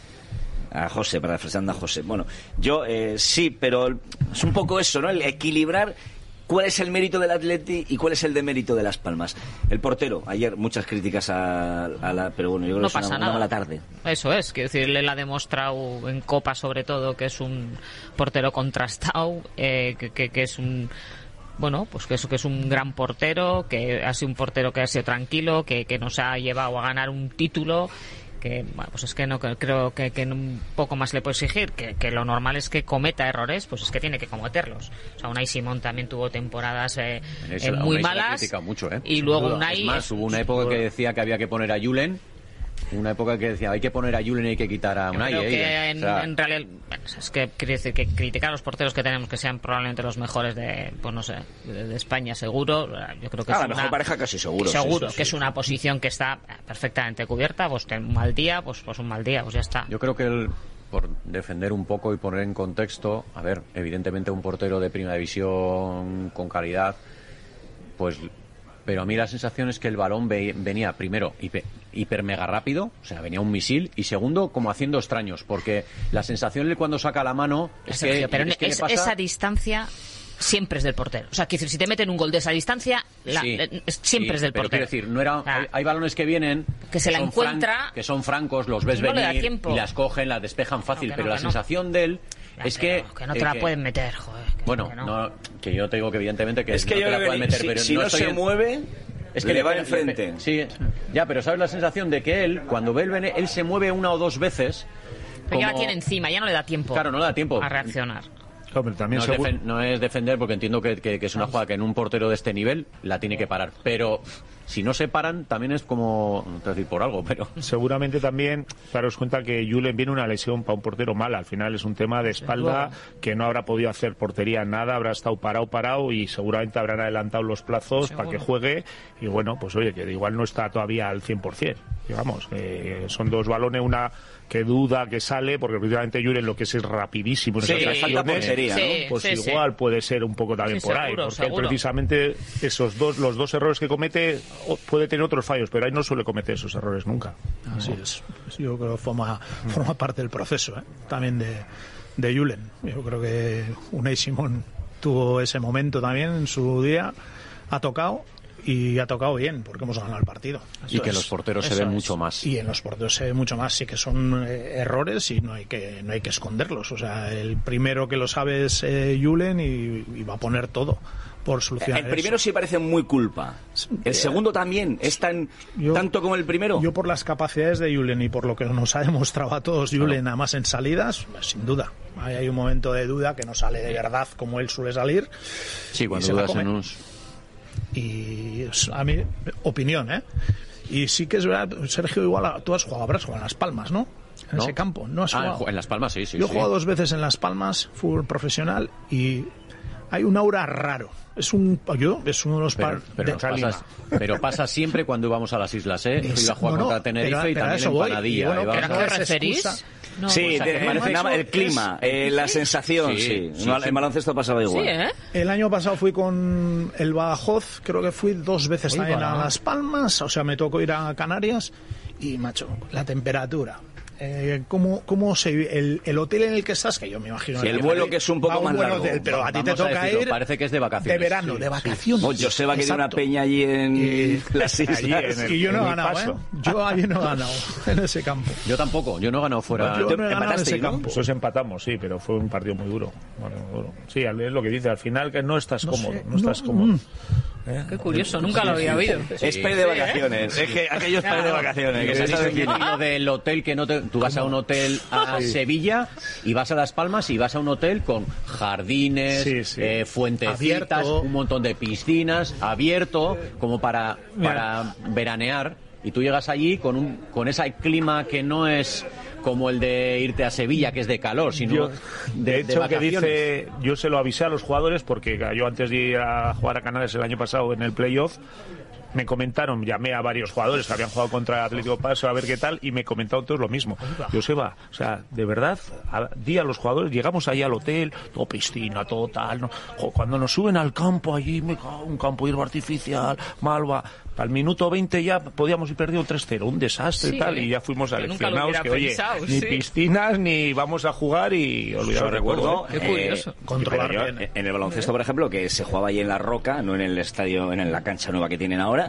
A José, parafraseando a José. Bueno, yo sí, pero es un poco eso, ¿no? El equilibrar cuál es el mérito del Atleti y cuál es el demérito de Las Palmas. El portero, ayer muchas críticas a la... Pero bueno, yo creo que es una mala tarde. Eso es, quiero decir, él ha demostrado en Copa sobre todo que es un portero contrastado, que es un... Bueno, pues que es un gran portero, que ha sido un portero que ha sido tranquilo, que nos ha llevado a ganar un título, que bueno, pues es que no creo que un poco más le puedo exigir, que lo normal es que cometa errores, pues es que tiene que cometerlos. O sea, Unai Simón también tuvo temporadas muy malas, mucho, y luego Unai... Es más, hubo una época que decía que había que poner a Julen. Una época que decía hay que poner a Julen y hay que quitar a Unai. Creo que en realidad es que quiere decir que criticar a los porteros que tenemos que sean probablemente los mejores de, pues no sé, de España seguro. Yo creo que es la mejor pareja casi seguro. Seguro que es una posición que está perfectamente cubierta. Pues un mal día, pues un mal día, pues ya está. Yo creo que por defender un poco y poner en contexto, a ver, evidentemente un portero de primera división con calidad, pero a mí la sensación es que el balón venía primero hiper mega rápido, o sea, venía un misil, y segundo como haciendo extraños, porque la sensación de cuando saca la mano es que... Pero es que esa distancia siempre es del portero. O sea, que si te meten un gol de esa distancia, siempre es del portero. Pero quiero decir, no era, hay balones que vienen... Que se la encuentra... que son francos, los ves venir y las cogen, las despejan fácil, pero la sensación de él... Es que no te la pueden meter, joder. Bueno, que yo te digo que evidentemente que es que no te la pueden meter, pero si no se mueve, es que le va enfrente. Sí, ya, pero ¿sabes la sensación de que él, cuando ve él se mueve 1 o 2 veces? Pero ya la tiene encima, ya no le da tiempo. Claro, no le da tiempo a reaccionar. Hombre, también no es defender, porque entiendo que es una jugada que en un portero de este nivel la tiene que parar. Pero si no se paran, también es como, no te voy a decir por algo, pero... Seguramente también, daros cuenta que Julen viene una lesión para un portero mala. Al final es un tema de espalda, que no habrá podido hacer portería nada, habrá estado parado y seguramente habrán adelantado los plazos para que juegue. Y bueno, pues oye, que igual no está todavía al 100%. Digamos, son dos balones, una que duda, que sale, porque precisamente Julen lo que es rapidísimo en esas acciones, ¿no? Pues igual puede ser un poco también por ahí, porque precisamente los dos errores que comete puede tener otros fallos, pero ahí no suele cometer esos errores nunca. Así es. Yo creo que forma parte del proceso, también de Julen. Yo creo que Unai Simón tuvo ese momento también en su día, ha tocado bien, porque hemos ganado el partido. Y que los porteros se ven mucho más. Y en los porteros se ve mucho más, sí que son errores y no hay que esconderlos. O sea, el primero que lo sabe es Julen y va a poner todo por solucionar El primero sí parece muy culpa. El segundo también es tanto como el primero. Yo por las capacidades de Julen y por lo que nos ha demostrado a todos Julen, nada más en salidas, sin duda. Ahí hay un momento de duda que no sale de verdad como él suele salir. Sí, cuando dudas en unos... Y a mi opinión, y sí que es verdad, Sergio, igual tú habrás jugado en Las Palmas, ¿no? En ese campo, ¿no has jugado? En Las Palmas, sí. Yo he jugado 2 veces en Las Palmas, fútbol profesional, y hay un aura raro. Es uno de los pero pasa siempre cuando vamos a las islas, Iba a jugar contra Tenerife y también en Panadilla. ¿Pero a qué os referís? No, sí, el clima, la sensación, sí. En baloncesto pasaba igual. Sí, El año pasado fui con el Badajoz, creo que fui 2 veces también a Las Palmas, o sea, me tocó ir a Canarias y, macho, la temperatura. ¿Cómo se vive el hotel en el que estás? Que yo me imagino. Sí, el vuelo que es un poco más largo. Hotel, pero a ti te toca ir. Parece que es de vacaciones. De verano, de vacaciones. Joseba que tiene una peña allí en las islas. Y yo no he ganado, Yo allí no he ganado en ese campo. Yo tampoco, yo no he ganado fuera. Yo no he ganado en ese campo. Nosotros empatamos, sí, pero fue un partido muy duro. Sí, es lo que dice, al final que no estás cómodo. Qué curioso, nunca lo había oído. Es país de vacaciones. Es que aquellos país de vacaciones. Que se del hotel que no te... Tú vas a un hotel a Sevilla y vas a Las Palmas y vas a un hotel con jardines, fuentecitas, un montón de piscinas, abierto, como para veranear. Y tú llegas allí con ese clima que no es como el de irte a Sevilla, que es de calor, sino de hecho, que dice, yo se lo avisé a los jugadores, porque yo antes de ir a jugar a Canarias el año pasado en el playoff, me comentaron, llamé a varios jugadores que habían jugado contra el Atlético Paso a ver qué tal, y me comentaron todos lo mismo. Joseba, o sea, de verdad, di a los jugadores, llegamos ahí al hotel, todo piscina, todo tal, ¿no? Cuando nos suben al campo allí, un campo hierba artificial, malva, al minuto 20 ya podíamos ir perdido 3-0, un desastre y tal, y ya fuimos aleccionados que, oye, ni piscinas, ni vamos a jugar y olvidar. Recuerdo, qué curioso. Controlar en el baloncesto, por ejemplo, que se jugaba ahí en La Roca, no en el estadio, en la cancha nueva que tienen ahora.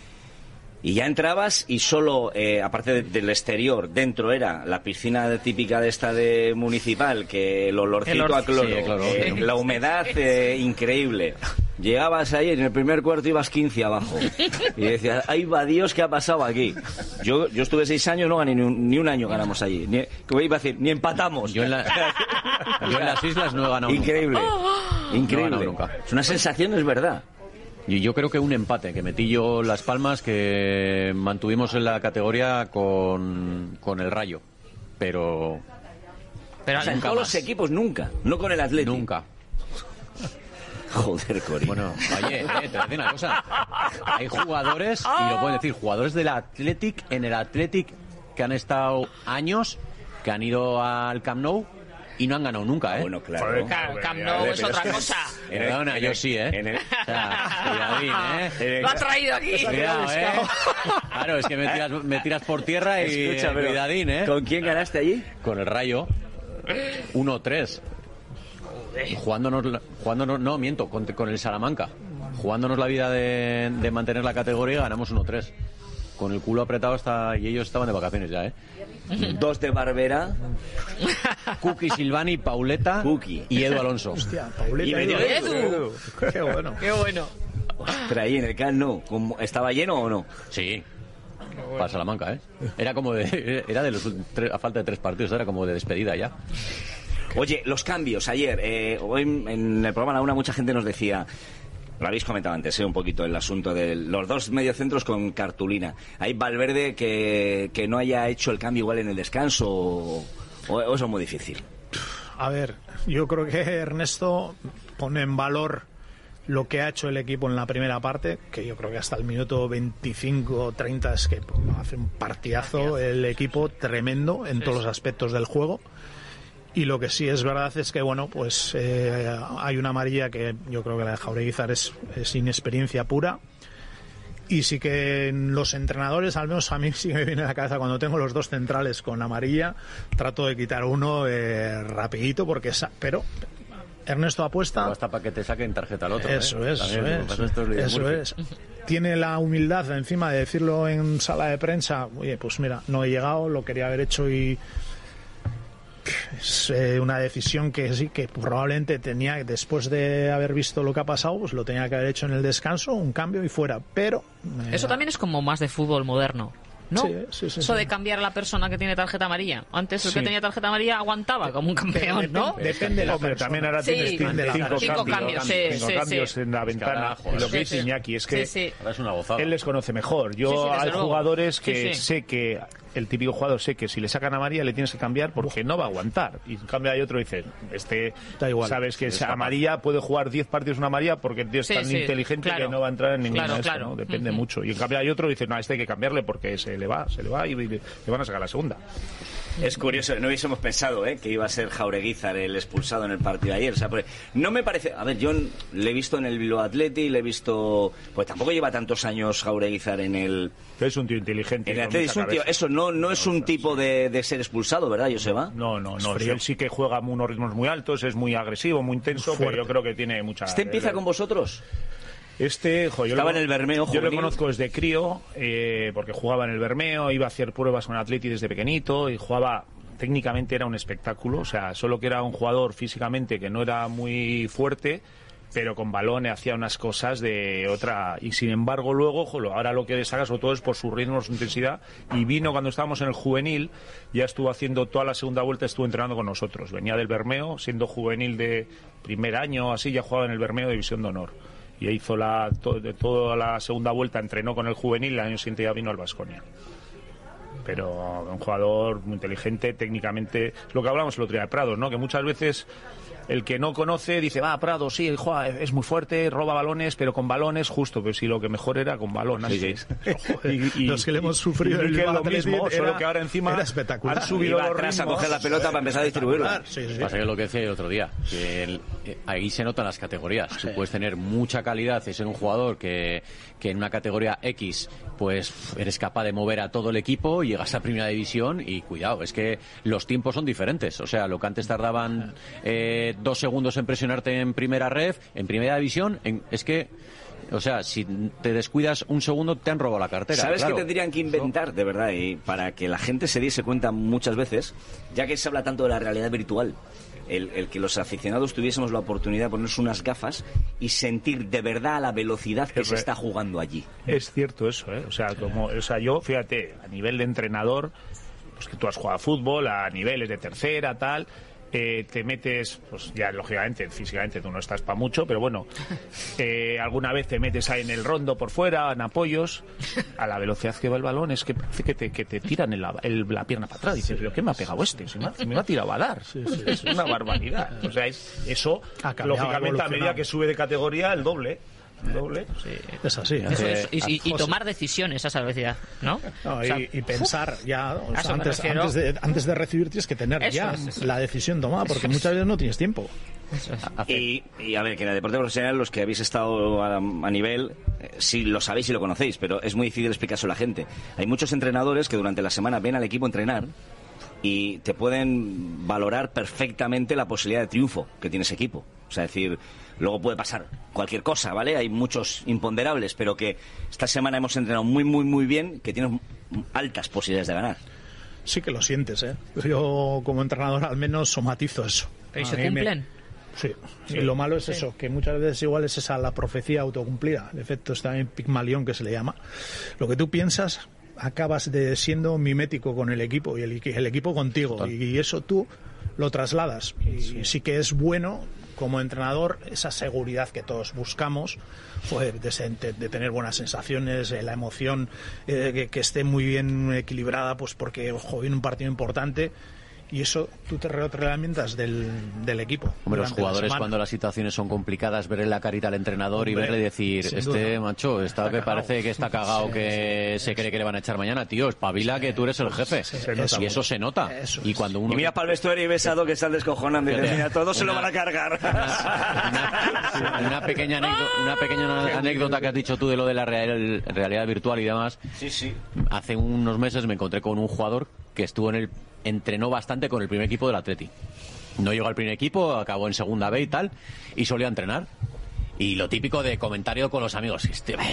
Y ya entrabas y solo, aparte del exterior, dentro era la piscina típica de esta de municipal, que el olorcito a cloro, la humedad increíble. Llegabas ahí, en el primer cuarto ibas 15 abajo. Y decías, ¡ay, va Dios, qué ha pasado aquí! Yo estuve 6 años, no gané ni un año ganamos allí. ¿Qué iba a decir? Ni empatamos. Yo en las islas no he ganado increíble. Nunca. Increíble. No he ganado nunca. Es una sensación, es verdad. Y yo creo que un empate, que metí yo Las Palmas, que mantuvimos en la categoría con el Rayo. Pero en todos los equipos nunca, no con el Atlético. Nunca. Joder, Cori. Bueno, oye, te voy a decir una cosa. Hay jugadores, y lo pueden decir, jugadores del Athletic, en el Athletic, que han estado años, que han ido al Camp Nou y no han ganado nunca, ¿eh? Bueno, claro. Camp Nou es otra cosa. Perdona, yo sí, ¿eh? O sea, cuidadín, ¿eh? Lo ha traído aquí. Cuidado, ¿eh? Claro, es que me tiras por tierra y escucha, cuidadín, ¿eh? ¿Con quién ganaste allí? Con el Rayo. 1-3. Jugándonos, no, miento, con el Salamanca. Jugándonos la vida de mantener la categoría, ganamos 1-3. Con el culo apretado y ellos estaban de vacaciones ya, ¿eh? 2 de Barbera. Cookie, Silvani, Pauleta y Edu Alonso. Hostia, Pauleta y Edu. Qué bueno. Qué bueno. Ostras, ahí en el Camp Nou, ¿estaba lleno o no? Sí. Para Salamanca, ¿eh? Era como era de a falta de 3 partidos, era como de despedida ya. Oye, los cambios. Ayer, hoy en el programa La Una, mucha gente nos decía... Lo habéis comentado antes, un poquito el asunto de los dos mediocentros con cartulina. Hay Valverde que no haya hecho el cambio igual en el descanso o eso es muy difícil. A ver, yo creo que Ernesto pone en valor lo que ha hecho el equipo en la primera parte, que yo creo que hasta el minuto 25 o 30 es que hace un partidazo el equipo tremendo en todos los aspectos del juego. Y lo que sí es verdad es que, bueno, pues hay una amarilla que yo creo que la de Jaureguizar es inexperiencia pura. Y sí que los entrenadores, al menos a mí sí me viene a la cabeza cuando tengo los dos centrales con amarilla, trato de quitar uno rapidito, pero Ernesto apuesta... Hasta para que te saquen tarjeta al otro. Eso es. Tiene la humildad encima de decirlo en sala de prensa, oye, pues mira, no he llegado, lo quería haber hecho y... Es una decisión que sí, que probablemente tenía, después de haber visto lo que ha pasado, pues lo tenía que haber hecho en el descanso, un cambio y fuera, pero... Eso también es como más de fútbol moderno, ¿no? Sí, eso de cambiar a la persona que tiene tarjeta amarilla. Antes el que tenía tarjeta amarilla aguantaba como un campeón, ¿no? Depende de la persona. También ahora tienes cinco cambios en la ventana. Lo que dice Iñaki es que ahora es una gozada. Él les conoce mejor. Hay jugadores que sé que... El típico jugador sé que si le sacan amarilla le tienes que cambiar porque no va a aguantar. Y en cambio hay otro que dice, da igual, sabes que esa amarilla puede jugar 10 partidos una amarilla porque el tío es tan inteligente que no va a entrar en ninguna de esas, ¿no? Depende mucho. Y en cambio hay otro que dice, no, hay que cambiarle porque se le va y le van a sacar la segunda. Es curioso, no hubiésemos pensado que iba a ser Jaureguizar el expulsado en el partido de ayer. O sea, no me parece... A ver, yo le he visto en el Bilbao Athletic, le he visto... Pues tampoco lleva tantos años Jaureguizar en el... Es un tío inteligente. En el Athletic es un tío... Eso no es un tipo de ser expulsado, ¿verdad, Joseba? No. Él sí que juega a unos ritmos muy altos, es muy agresivo, muy intenso, pero yo creo que tiene mucha... ¿Este empieza con vosotros? Yo estaba en el Bermeo juvenil. Yo lo conozco desde crío, porque jugaba en el Bermeo, iba a hacer pruebas con Atleti desde pequeñito y jugaba... Técnicamente era un espectáculo, o sea, solo que era un jugador físicamente que no era muy fuerte, pero con balón hacía unas cosas de otra. Y sin embargo, luego, ahora lo que destaca sobre todo es por su ritmo, su intensidad. Y vino cuando estábamos en el juvenil, ya estuvo haciendo toda la segunda vuelta, estuvo entrenando con nosotros. Venía del Bermeo, siendo juvenil de primer año, así, ya jugaba en el Bermeo de División de Honor. Y hizo toda la segunda vuelta, entrenó con el juvenil, y el año siguiente ya vino al Baskonia. Pero un jugador muy inteligente, técnicamente, lo que hablamos el otro día de Prado, ¿no? Que muchas veces el que no conoce dice, Prado, sí, es muy fuerte, roba balones, pero con balones justo, pero sí, lo que mejor era con balón. Sí. Y los que le hemos sufrido y que es lo mismo, solo que ahora encima era espectacular. Han subido los atrás ritmos, a coger la pelota para empezar a distribuirla. Pasa que lo que decía el otro día, que ahí se notan las categorías. Tú puedes tener mucha calidad y ser un jugador que en una categoría X pues eres capaz de mover a todo el equipo, llegas a primera división y cuidado, es que los tiempos son diferentes. O sea, lo que antes tardaban 2 segundos en presionarte en primera ref, en primera división, es que... O sea, si te descuidas un segundo, te han robado la cartera. ¿Sabes qué tendrían que inventar, de verdad? Y para que la gente se diese cuenta muchas veces, ya que se habla tanto de la realidad virtual, el que los aficionados tuviésemos la oportunidad de ponernos unas gafas y sentir de verdad la velocidad que se está jugando allí. Es cierto eso, ¿eh? O sea, yo, fíjate, a nivel de entrenador, pues que tú has jugado a fútbol, a niveles de tercera, tal... te metes, pues ya lógicamente, físicamente tú no estás para mucho, pero bueno, alguna vez te metes ahí en el rondo por fuera, en apoyos, a la velocidad que va el balón, es que parece que te tiran la pierna para atrás. Dices, ¿pero qué me ha pegado este? Si me ha tirado a dar. Es una barbaridad. O sea, eso, lógicamente, a medida que sube de categoría, el doble. Es así. Y tomar decisiones a esa velocidad, ¿no? Y pensar ya, antes de recibir tienes que tener la decisión tomada, porque muchas veces no tienes tiempo. Y a ver, que en el deporte profesional, los que habéis estado a nivel, sí lo sabéis y lo conocéis, pero es muy difícil explicárselo a la gente. Hay muchos entrenadores que durante la semana ven al equipo entrenar y te pueden valorar perfectamente la posibilidad de triunfo que tiene ese equipo. O sea, es decir, luego puede pasar cualquier cosa, ¿vale? Hay muchos imponderables, pero que esta semana hemos entrenado muy, muy, muy bien, que tienes altas posibilidades de ganar. Sí que lo sientes, ¿eh? Yo, como entrenador, al menos somatizo eso. ¿Y se cumplen? Sí. Y lo malo es eso, que muchas veces igual es esa la profecía autocumplida. El efecto está en Pigmalión, que se le llama. Lo que tú piensas, acabas siendo mimético con el equipo y el equipo contigo. Y eso tú lo trasladas. Y sí que es bueno, como entrenador, esa seguridad que todos buscamos, de tener buenas sensaciones, la emoción, que esté muy bien equilibrada, pues porque viene un partido importante. Y eso tú te retroalimentas del equipo. Hombre, los jugadores, cuando las situaciones son complicadas, verle la carita al entrenador y verle decir, macho, está que parece que está cagado, que se cree que le van a echar mañana, tío, espabila, que tú eres el jefe. Y eso se nota. Y cuando uno... Y mira para el vestuario y ves a dos que están descojonando y mira, todos se lo van a cargar. Una pequeña anécdota que has dicho tú de lo de la realidad virtual y demás. Sí. Hace unos meses me encontré con un jugador que entrenó bastante con el primer equipo del Atleti. No llegó al primer equipo, acabó en segunda B y tal, y solía entrenar. Y lo típico de comentario con los amigos,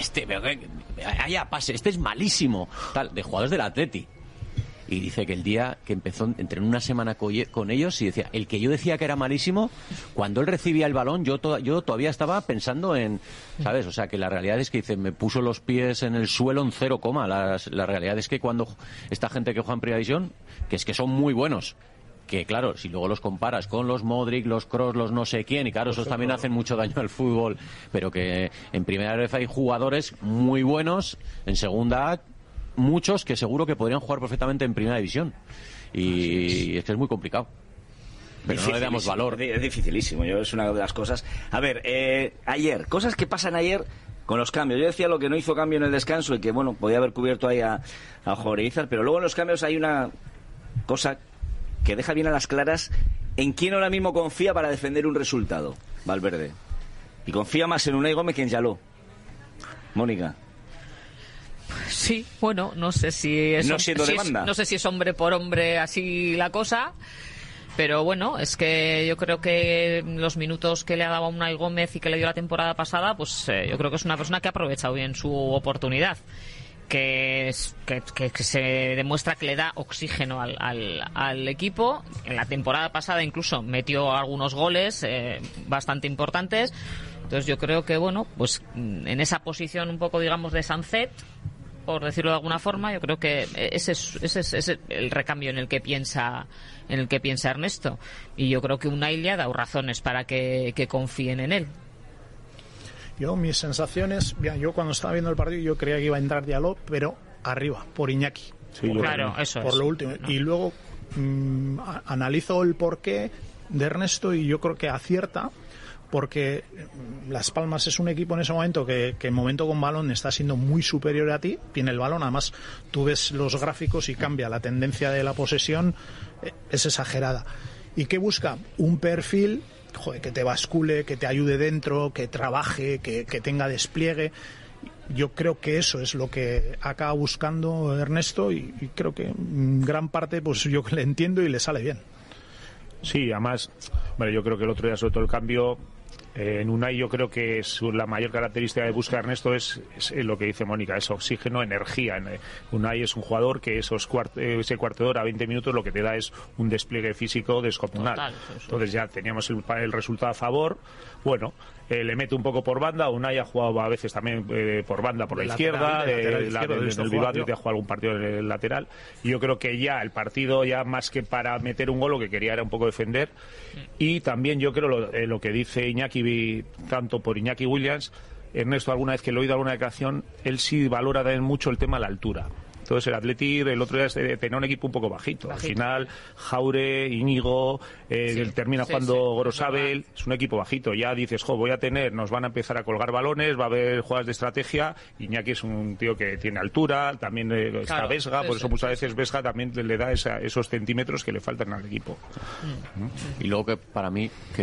pase, este es malísimo, tal, de jugadores del Atleti. Y dice que el día que empezó, entrenó una semana con ellos y decía, el que yo decía que era malísimo, cuando él recibía el balón, yo todavía estaba pensando en, ¿sabes? O sea, que la realidad es que dice, me puso los pies en el suelo en 0, la realidad es que cuando esta gente que juega en Primera División, que es que son muy buenos, que claro, si luego los comparas con los Modric, los Kroos, los no sé quién, y claro, esos también hacen mucho daño al fútbol, pero que en Primera Ref hay jugadores muy buenos, en Segunda A, muchos que seguro que podrían jugar perfectamente en Primera División. Y es que es muy complicado. Pero no le damos valor. Es dificilísimo, es una de las cosas. A ver, ayer, cosas que pasan ayer con los cambios. Yo decía lo que no hizo cambio en el descanso y que, bueno, podía haber cubierto ahí a Jorge Izar, pero luego en los cambios hay una cosa que deja bien a las claras en quién ahora mismo confía para defender un resultado, Valverde. Y confía más en Unai Gómez que en Yaló. Mónica. Sí, bueno, no sé si es, no siendo de banda. No sé si es hombre por hombre así la cosa, pero bueno, es que yo creo que los minutos que le ha dado a Unai Gómez y que le dio la temporada pasada, pues yo creo que es una persona que ha aprovechado bien su oportunidad, que se demuestra que le da oxígeno al equipo. En la temporada pasada incluso metió algunos goles bastante importantes. Entonces yo creo que, bueno, pues en esa posición un poco, digamos, de Sancet, por decirlo de alguna forma, yo creo que ese es el recambio en el que piensa Ernesto. Y yo creo que Unai le ha dado razones para que confíen en él. Mis sensaciones, yo cuando estaba viendo el partido yo creía que iba a entrar Diallo, pero arriba, por Iñaki. Sí, claro, eso por es. Lo último. No. Y luego analizo el porqué de Ernesto y yo creo que acierta, porque Las Palmas es un equipo en ese momento que en momento con balón está siendo muy superior a ti, tiene el balón, además tú ves los gráficos y cambia, la tendencia de la posesión es exagerada. ¿Y qué busca? Un perfil que te bascule, que te ayude dentro, que trabaje, que tenga despliegue. Yo creo que eso es lo que acaba buscando Ernesto y creo que en gran parte pues yo le entiendo y le sale bien. Sí, además, bueno, yo creo que el otro día sobre todo el cambio en Unai, yo creo que la mayor característica de busca de Ernesto es lo que dice Mónica, es oxígeno, energía. Unai es un jugador que ese cuarto de hora, 20 minutos, lo que te da es un despliegue físico descomunal. Total, entonces ya teníamos el resultado a favor. Bueno, le mete un poco por banda. Unai ha jugado a veces también por banda, por la izquierda. En el Bilbao te ha jugado algún partido en el lateral. Y yo creo que ya el partido, ya más que para meter un gol, lo que quería era un poco defender. Y también yo creo lo que dice Iñaki, tanto por Iñaki Williams, Ernesto, alguna vez que lo he oído alguna declaración, él sí valora también mucho el tema de la altura. Entonces el Atleti el otro día tenía un equipo un poco bajito. Al final Jaure, Íñigo, termina jugando Gorosabel, es un equipo bajito. Ya dices, nos van a empezar a colgar balones, va a haber jugadas de estrategia. Iñaki es un tío que tiene altura, también está Vesga, por eso muchas veces Vesga también le da esos centímetros que le faltan al equipo. Y luego que para mí que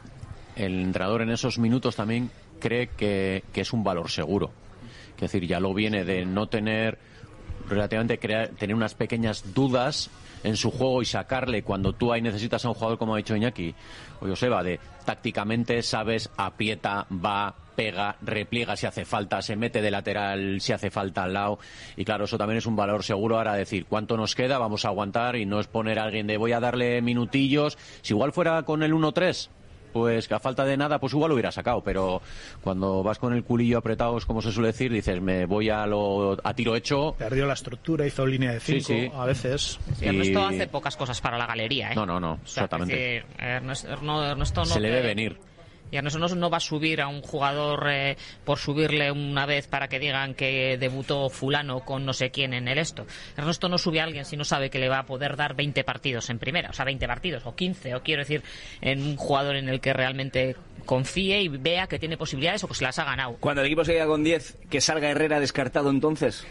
el entrenador en esos minutos también cree que es un valor seguro. Es decir, ya lo viene de no tener relativamente tener unas pequeñas dudas en su juego y sacarle cuando tú ahí necesitas a un jugador como ha dicho Iñaki o Joseba, de tácticamente sabes, aprieta, va, pega, repliega si hace falta, se mete de lateral si hace falta al lado, y claro, eso también es un valor seguro ahora decir cuánto nos queda, vamos a aguantar, y no es poner a alguien de voy a darle minutillos. Si igual fuera con el 1-3 pues que a falta de nada, pues igual lo hubiera sacado, pero cuando vas con el culillo apretados, como se suele decir, dices, me voy a tiro hecho. Perdió la estructura, hizo línea de 5 a veces. Sí, Ernesto hace pocas cosas para la galería, ¿eh? No, o sea, exactamente. Ernesto no se le ve venir. Y Ernesto no va a subir a un jugador por subirle una vez para que digan que debutó fulano con no sé quién en el esto. Ernesto no sube a alguien si no sabe que le va a poder dar 20 partidos en primera, o sea, 20 partidos o 15, o quiero decir, en un jugador en el que realmente confíe y vea que tiene posibilidades o que se las ha ganado. Cuando el equipo se queda con 10, que salga Herrera descartado entonces.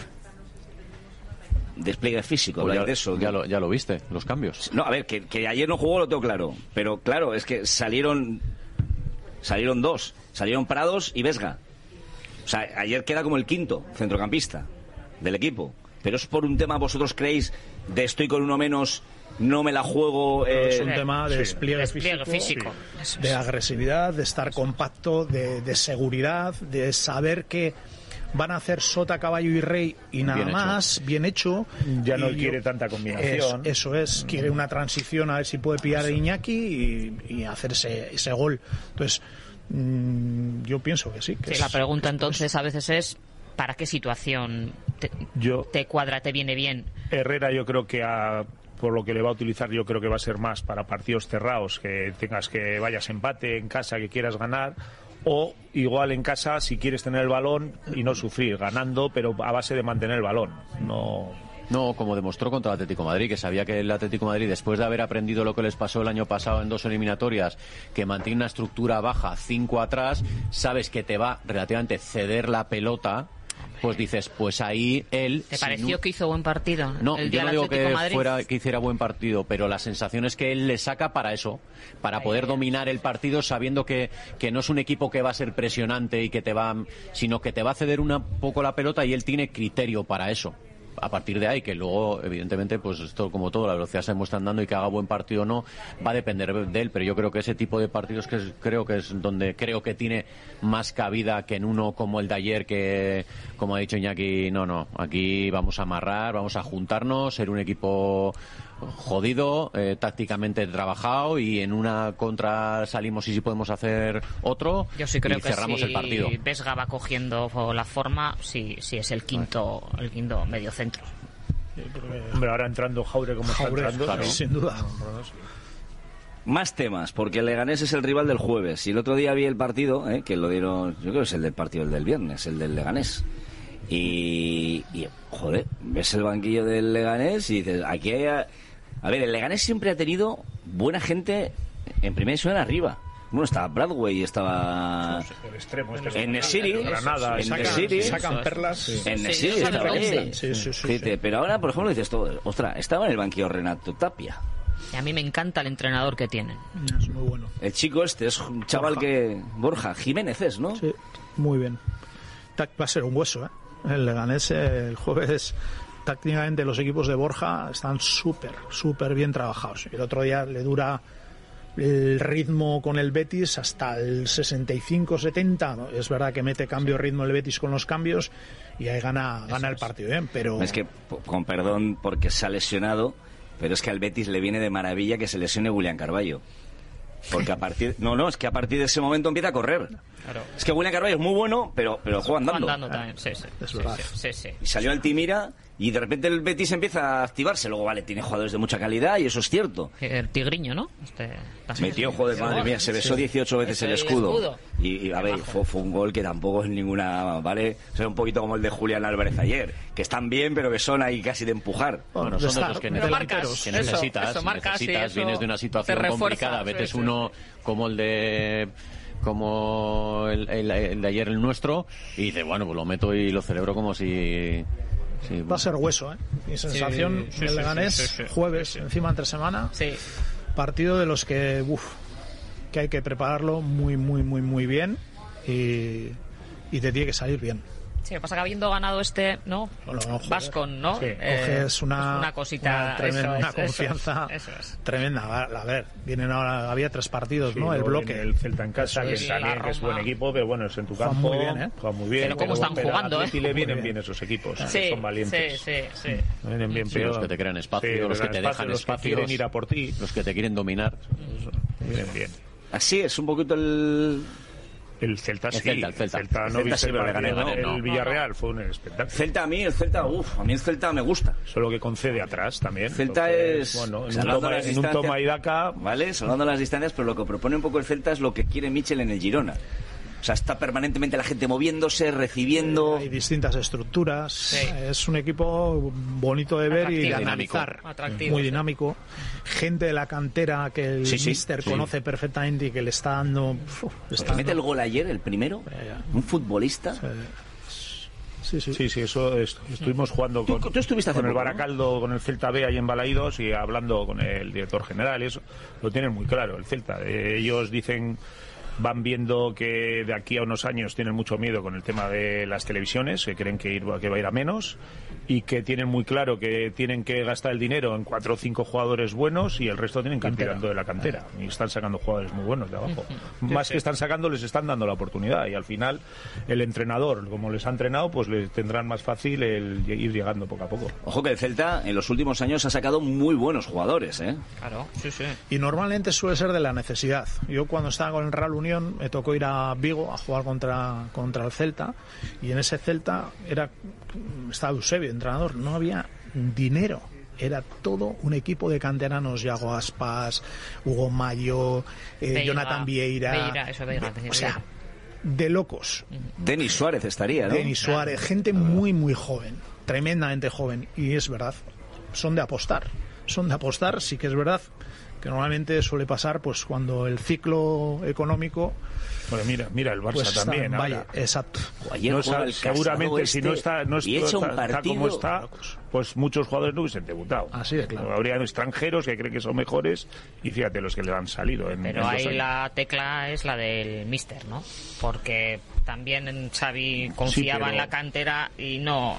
Despliegue físico, pues de eso. Ya lo viste, los cambios. No, a ver, que ayer no jugó lo tengo claro, pero claro, es que salieron dos, salieron Prados y Vesga. O sea, ayer queda como el quinto centrocampista del equipo. Pero es por un tema, vosotros creéis, de estoy con uno menos, no me la juego. Es un tema de despliegue físico, de agresividad, de estar compacto, de seguridad, de saber que van a hacer sota, caballo y rey y nada bien más, bien hecho. Ya no quiere tanta combinación. Eso es, quiere una transición a ver si puede pillar a Iñaki y hacer ese gol. Entonces, yo pienso que sí. La pregunta entonces a veces es, ¿para qué situación te cuadra, te viene bien? Herrera, yo creo que por lo que le va a utilizar, yo creo que va a ser más para partidos cerrados, que vayas empate en casa, que quieras ganar, o igual en casa si quieres tener el balón y no sufrir, ganando, pero a base de mantener el balón. No, como demostró contra el Atlético de Madrid, que sabía que el Atlético de Madrid, después de haber aprendido lo que les pasó el año pasado en 2 eliminatorias, que mantiene una estructura baja, 5 atrás, sabes que te va relativamente ceder la pelota, pues dices, pues ahí él... ¿Te pareció que hizo buen partido? No, yo no digo que hiciera buen partido, pero la sensación es que él le saca para eso, para poder dominar el partido sabiendo que no es un equipo que va a ser presionante y sino que te va a ceder un poco la pelota y él tiene criterio para eso. A partir de ahí, que luego, evidentemente, pues esto como todo, la velocidad se muestra andando y que haga buen partido o no, va a depender de él, pero yo creo que ese tipo de partidos creo que es donde creo que tiene más cabida que en uno como el de ayer, que, como ha dicho Iñaki, no, aquí vamos a amarrar, vamos a juntarnos, ser un equipo jodido, tácticamente trabajado, y en una contra salimos y si podemos hacer otro. Yo sí creo y cerramos que el partido. Si Vesga va cogiendo la forma, sí es el quinto medio centro. Hombre, ahora entrando Jaure como está entrando, claro, sin duda. Más temas, porque el Leganés es el rival del jueves. Y el otro día vi el partido, que lo dieron, yo creo que es el del partido del viernes, el del Leganés. Y joder, ves el banquillo del Leganés y dices, aquí hay... A ver, el Leganés siempre ha tenido buena gente en primera división arriba. Bueno, estaba Bradway, estaba en Nesiri, sacan perlas. En Nesiri estaba ahí. Sí. Pero ahora, por ejemplo, dices todo, ostras, estaba en el banquillo Renato Tapia. Y a mí me encanta el entrenador que tienen. Es muy bueno. El chico este es un chaval Borja Jiménez es, ¿no? Sí, muy bien. Va a ser un hueso, ¿eh? El Leganés el jueves, tácticamente los equipos de Borja están súper bien trabajados. El otro día le dura el ritmo con el Betis hasta el 65-70. Es verdad que mete cambio de ritmo el Betis con los cambios y ahí gana el partido, ¿eh? Pero... Es que, con perdón, porque se ha lesionado, pero es que al Betis le viene de maravilla que se lesione William Carballo. Porque a partir es que a partir de ese momento empieza a correr. Claro. Es que William Carballo es muy bueno, pero juega andando. También, sí. Es verdad. Sí. Y salió Altimira y de repente el Betis empieza a activarse. Luego, vale, tiene jugadores de mucha calidad y eso es cierto. El Tigriño, ¿no? Metió, joder, madre mía, se besó 18 veces el escudo. Y a ver, fue un gol que tampoco es ninguna, ¿vale? O sea, un poquito como el de Julián Álvarez ayer, que están bien, pero que son ahí casi de empujar. Bueno, son de los que necesitas, vienes de una situación complicada, veces uno como el de ayer, el nuestro, y dice, bueno, pues lo meto y lo celebro como si va a ser hueso, ¿eh? Mi sensación, el Leganés, jueves, encima entre semana, partido de los que hay que prepararlo muy bien y te tiene que salir bien. Sí, lo que pasa es que habiendo ganado ¿no? Vascon, ¿no? Sí, coges una cosita, una confianza tremenda. A ver, vienen ahora, había 3 partidos, ¿no? El bloque. El Celta en casa, que también que es buen equipo, pero bueno, es en tu campo. Juegan muy bien, ¿eh? Juegan muy bien. Pero cómo están jugando, ¿eh? Y le vienen bien esos equipos, son valientes. Sí. Vienen bien, pero los que te crean espacio, los que te dejan espacio, los que quieren ir a por ti, los que te quieren dominar. Vienen bien. Así es un poquito el Celta sí. El Celta. No viste sí, pero le gané, el Villarreal, fue un espectáculo. a mí el Celta me gusta. Solo que concede atrás también. Celta es... Bueno, en un toma y daca... Vale, salvando las distancias, pero lo que propone un poco el Celta es lo que quiere Michel en el Girona. O sea, está permanentemente la gente moviéndose, recibiendo... Hay distintas estructuras. Sí. Es un equipo bonito de ver y de analizar. Muy dinámico. Gente de la cantera que el míster conoce perfectamente y que le está dando... mete el gol ayer, el primero. Un futbolista... Sí, eso estuvimos jugando con el Baracaldo, con el Celta B ahí en Balaídos y hablando con el director general. Eso lo tienen muy claro, el Celta. Ellos dicen... Van viendo que de aquí a unos años tienen mucho miedo con el tema de las televisiones, que creen que va a ir a menos, y que tienen muy claro que tienen que gastar el dinero en 4 o 5 jugadores buenos y el resto tienen que ir tirando de la cantera. Y están sacando jugadores muy buenos de abajo. Más que están sacando, les están dando la oportunidad. Y al final, el entrenador, como les ha entrenado, pues les tendrán más fácil el ir llegando poco a poco. Ojo que el Celta en los últimos años ha sacado muy buenos jugadores, ¿eh? Claro, sí. Y normalmente suele ser de la necesidad. Yo cuando estaba con el Real Unión me tocó ir a Vigo a jugar contra el Celta, y en ese Celta estaba Eusebio, entrenador, no había dinero, era todo un equipo de canteranos: Yago Aspas, Hugo Mayo, Jonathan Vieira, o sea, de locos. Denis Suárez estaría, ¿no? Denis Suárez, gente muy muy joven, tremendamente joven, y es verdad, son de apostar, sí que es verdad que normalmente suele pasar pues cuando el ciclo económico... Bueno, mira el Barça pues también. Vaya, exacto. No, seguramente si no está como está, pues muchos jugadores no hubiesen debutado. Así de claro. Habría extranjeros que creen que son mejores y fíjate los que le han salido. Pero ahí la tecla es la del míster, ¿no? Porque también Xavi confiaba en la cantera y no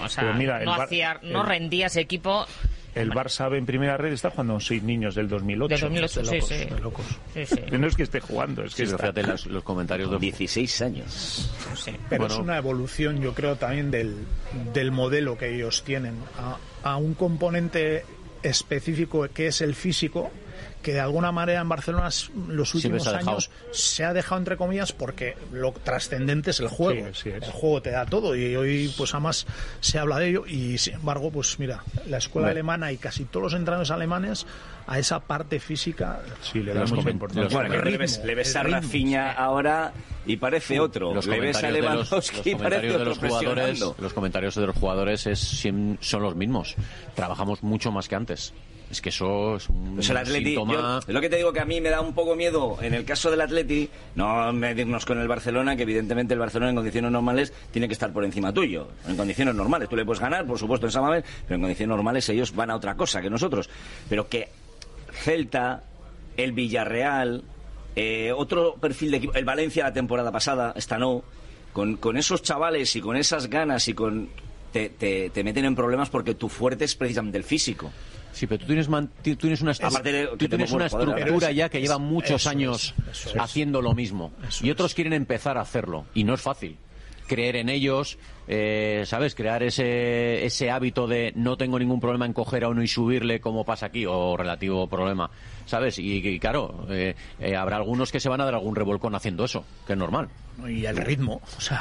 rendía ese equipo. El Barça B en primera red está jugando 6 niños del 2008. Del 2008, de locos. Sí. No es que esté jugando, es que está. Fíjate los comentarios de 16 años. Pero es una evolución, yo creo, también del modelo que ellos tienen a un componente específico que es el físico, que de alguna manera en Barcelona los últimos años se ha dejado entre comillas, porque lo trascendente es el juego. Sí, el juego te da todo y hoy pues además se habla de ello, y sin embargo pues mira, la escuela alemana y casi todos los entrenadores alemanes a esa parte física le dan mucha importancia. Bueno, le ves a Rafinha ahora y parece otro. Le ves a Lewandowski y parece otro. Los comentarios de los jugadores son los mismos. Trabajamos mucho más que antes. Es que eso es un síntoma... Es lo que te digo, que a mí me da un poco miedo en el caso del Atleti, no medirnos con el Barcelona, que evidentemente el Barcelona en condiciones normales tiene que estar por encima tuyo. En condiciones normales tú le puedes ganar, por supuesto, en San Mamés, pero en condiciones normales ellos van a otra cosa que nosotros. Pero que Celta, el Villarreal, otro perfil de equipo, el Valencia la temporada pasada, esta no, con esos chavales y con esas ganas y con... Te meten en problemas porque tu fuerte es precisamente el físico. Sí, pero tú tienes una estructura ya que lleva muchos años haciendo lo mismo. Y otros quieren empezar a hacerlo. Y no es fácil. Creer en ellos, ¿sabes? Crear ese hábito de no tengo ningún problema en coger a uno y subirle, como pasa aquí, o relativo problema, ¿sabes? Y claro, habrá algunos que se van a dar algún revolcón haciendo eso, que es normal. Y el ritmo, o sea,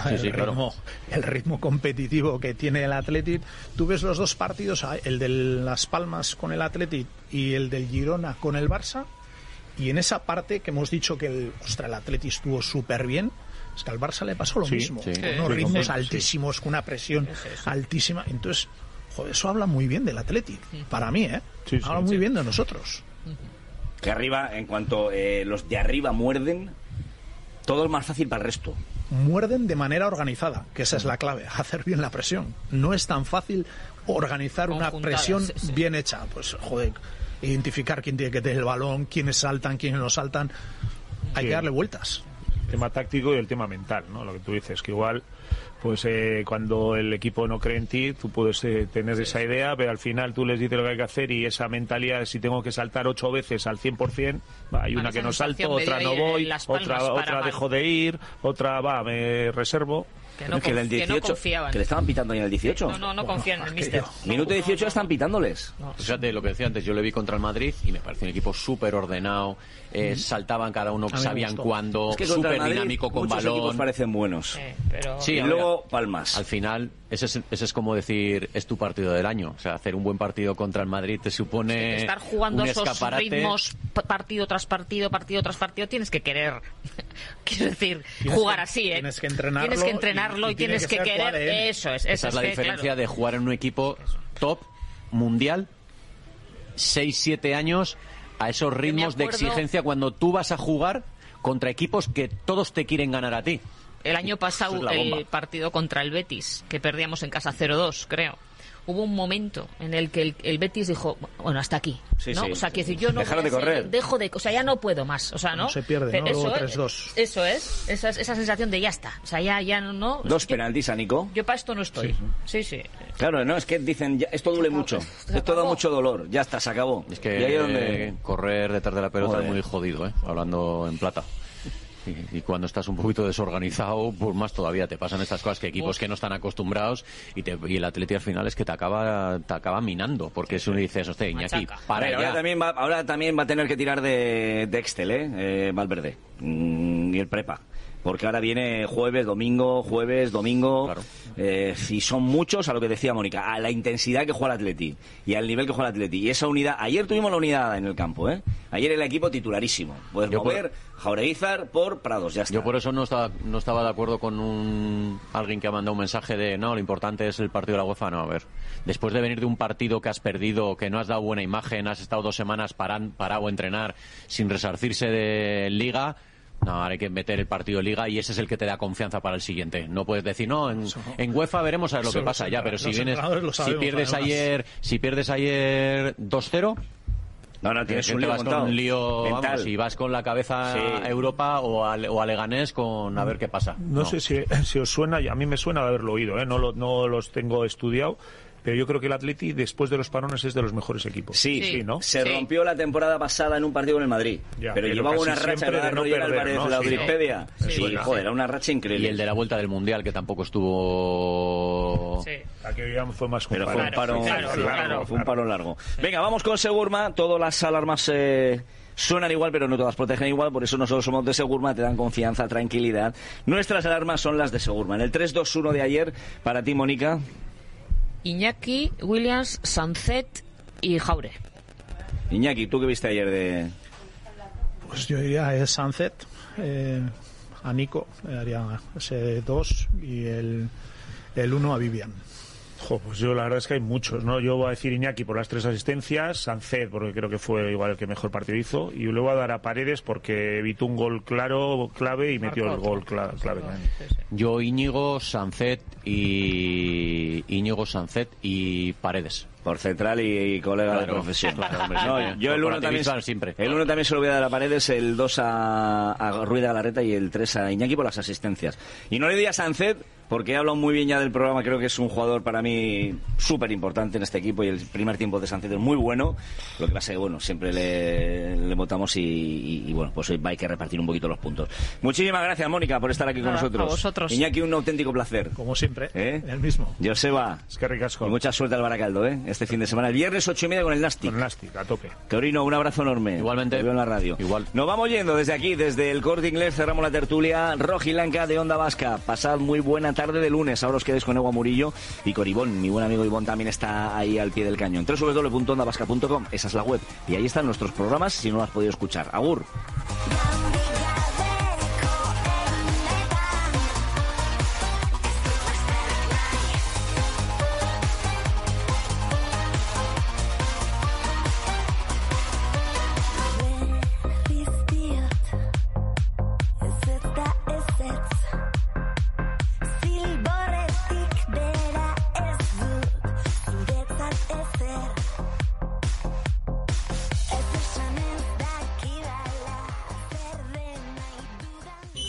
el ritmo competitivo que tiene el Athletic. Tú ves los dos partidos, el de Las Palmas con el Athletic y el del Girona con el Barça, y en esa parte que hemos dicho que el Athletic estuvo súper bien, es que al Barça le pasó lo mismo, con unos ritmos altísimos, con una presión altísima. Entonces, joder, eso habla muy bien del Athletic, para mí, habla muy bien de nosotros. Que arriba, en cuanto los de arriba muerden, todo es más fácil para el resto. Muerden de manera organizada, que esa es la clave, hacer bien la presión. No es tan fácil organizar una presión bien hecha. Pues, joder, identificar quién tiene que tener el balón, quiénes saltan, quiénes no saltan. Hay que darle vueltas. El tema táctico y el tema mental, ¿no? Lo que tú dices, que igual pues cuando el equipo no cree en ti, tú puedes tener esa idea, pero al final tú les dices lo que hay que hacer, y esa mentalidad, si tengo que saltar 8 veces al 100%, hay una que no salto, otra no voy, otra dejo de ir, otra me reservo. Que no, que en el 18, que no confiaban. que le estaban pitando ahí en el 18. No confían en el míster. Minuto 18 ya están pitándoles. Fíjate lo que decía antes, yo le vi contra el Madrid y me pareció un equipo súper ordenado, saltaban cada uno, sabían cuándo, Es que contra el súper Madrid, dinámico con muchos balón. equipos parecen buenos. Pero... Sí, y luego palmas. Al final, ese es como decir, es tu partido del año. O sea, hacer un buen partido contra el Madrid te supone estar jugando un esos escaparate. ritmos partido tras partido, tienes que querer. Quiero decir, jugar así, ¿eh? Tienes que entrenarlo y tienes que querer. Eso es. Esa es la diferencia de jugar en un equipo top, mundial, 6-7 años, a esos ritmos de exigencia cuando tú vas a jugar contra equipos que todos te quieren ganar a ti. El año pasado, el partido contra el Betis, que perdíamos en casa 0-2, creo. Hubo un momento en el que el Betis dijo, bueno, hasta aquí, ¿no? Sí, o sea, que decir, yo no dejaron de correr. O sea, ya no puedo más, o sea, ¿no? No se pierde, ¿no? Luego 3-2. Eso es, esa sensación de ya está, o sea, ya no. Dos penaltis a Nico. Yo para esto no estoy. Sí. Claro, no, es que dicen, esto duele mucho, esto da mucho dolor, ya está, se acabó. Es que y ahí es donde... correr detrás de la pelota Joder. es muy jodido, hablando en plata. Y cuando estás un poquito desorganizado, pues más todavía te pasan estas cosas que equipos que no están acostumbrados y el Atleti al final es que te acaba minando, porque si uno dices, hostia, Iñaki, para ya. Ahora también va a tener que tirar de Excel, Valverde, y el Prepa. Porque ahora viene jueves, domingo, Claro. Y son muchos, a lo que decía Mónica, a la intensidad que juega el Atleti y al nivel que juega el Atleti. Y esa unidad, ayer tuvimos la unidad en el campo, Ayer el equipo titularísimo. Puedes mover Jaureguizar por Prados, ya está. Yo por eso no estaba de acuerdo con alguien que ha mandado un mensaje de no, lo importante es el partido de la UEFA. No, a ver, después de venir de un partido que has perdido, que no has dado buena imagen, has estado 2 semanas parado a entrenar sin resarcirse de Liga. No, ahora hay que meter el partido de Liga y ese es el que te da confianza para el siguiente. No puedes decir, no, en UEFA veremos a ver lo que pasa ya, pero si pierdes ayer 2-0, no, tienes un te lío vas montado. con un lío, mental. vamos, y vas con la cabeza a Europa o a Leganés con a ver qué pasa. No sé si os suena, a mí me suena de haberlo oído, no los tengo estudiado. Pero yo creo que el Atleti, después de los parones, es de los mejores equipos. Sí, ¿no? Se rompió la temporada pasada en un partido con el Madrid. Pero llevaba una racha de Roger Álvarez de la Wikipedia. Joder, era una racha increíble. Y el de la vuelta del Mundial, que tampoco estuvo... Sí. Aquí fue más Pero fue un paro, claro. fue un paro largo. Venga, vamos con Segurma. Todas las alarmas suenan igual, pero no todas protegen igual. Por eso nosotros somos de Segurma, te dan confianza, tranquilidad. Nuestras alarmas son las de Segurma. En el 3-2-1 de ayer, para ti, Mónica... Iñaki, Williams, Sancet y Jaure. Iñaki, ¿tú qué viste ayer de...? Pues yo diría Sunset, a Nico, haría ese 2 y el 1 a Vivian. Pues yo la verdad es que hay muchos, ¿no? Yo voy a decir Iñaki por las 3 asistencias, Sancet porque creo que fue igual el que mejor partido hizo, y le voy a dar a Paredes porque evitó un gol clave y metió el gol clave. Yo Íñigo, Sancet y Paredes. Por central y colega de profesión. Claro, hombre, no, yo el 1 también siempre. El 1 también se lo voy a dar a Paredes, el 2 a Ruiz de Galarreta y el 3 a Iñaki por las asistencias. Y no le di a Sancet porque he hablado muy bien ya del programa, creo que es un jugador para mí súper importante en este equipo y el primer tiempo de Sancet es muy bueno. Lo que pasa es que, bueno, siempre le votamos y bueno, pues hoy hay que repartir un poquito los puntos. Muchísimas gracias, Mónica, por estar aquí con nosotros. A vosotros. Iñaki, un auténtico placer. Como siempre, el mismo. Joseba. Es que ricasco. Y mucha suerte al Baracaldo, este fin de semana. El viernes 8:30 con el Nastic. Con el Nastic, a tope. Torino, un abrazo enorme. Igualmente. Te veo en la radio. Igual. Nos vamos yendo desde aquí, desde el Corte Inglés, cerramos la tertulia rojiblanca de Onda Vasca. Pasad muy buena tarde de lunes. Ahora os quedáis con Ewa Murillo y con Ivón. Mi buen amigo Ivón también está ahí al pie del cañón. www.ondavasca.com, esa es la web. Y ahí están nuestros programas si no lo has podido escuchar. Agur.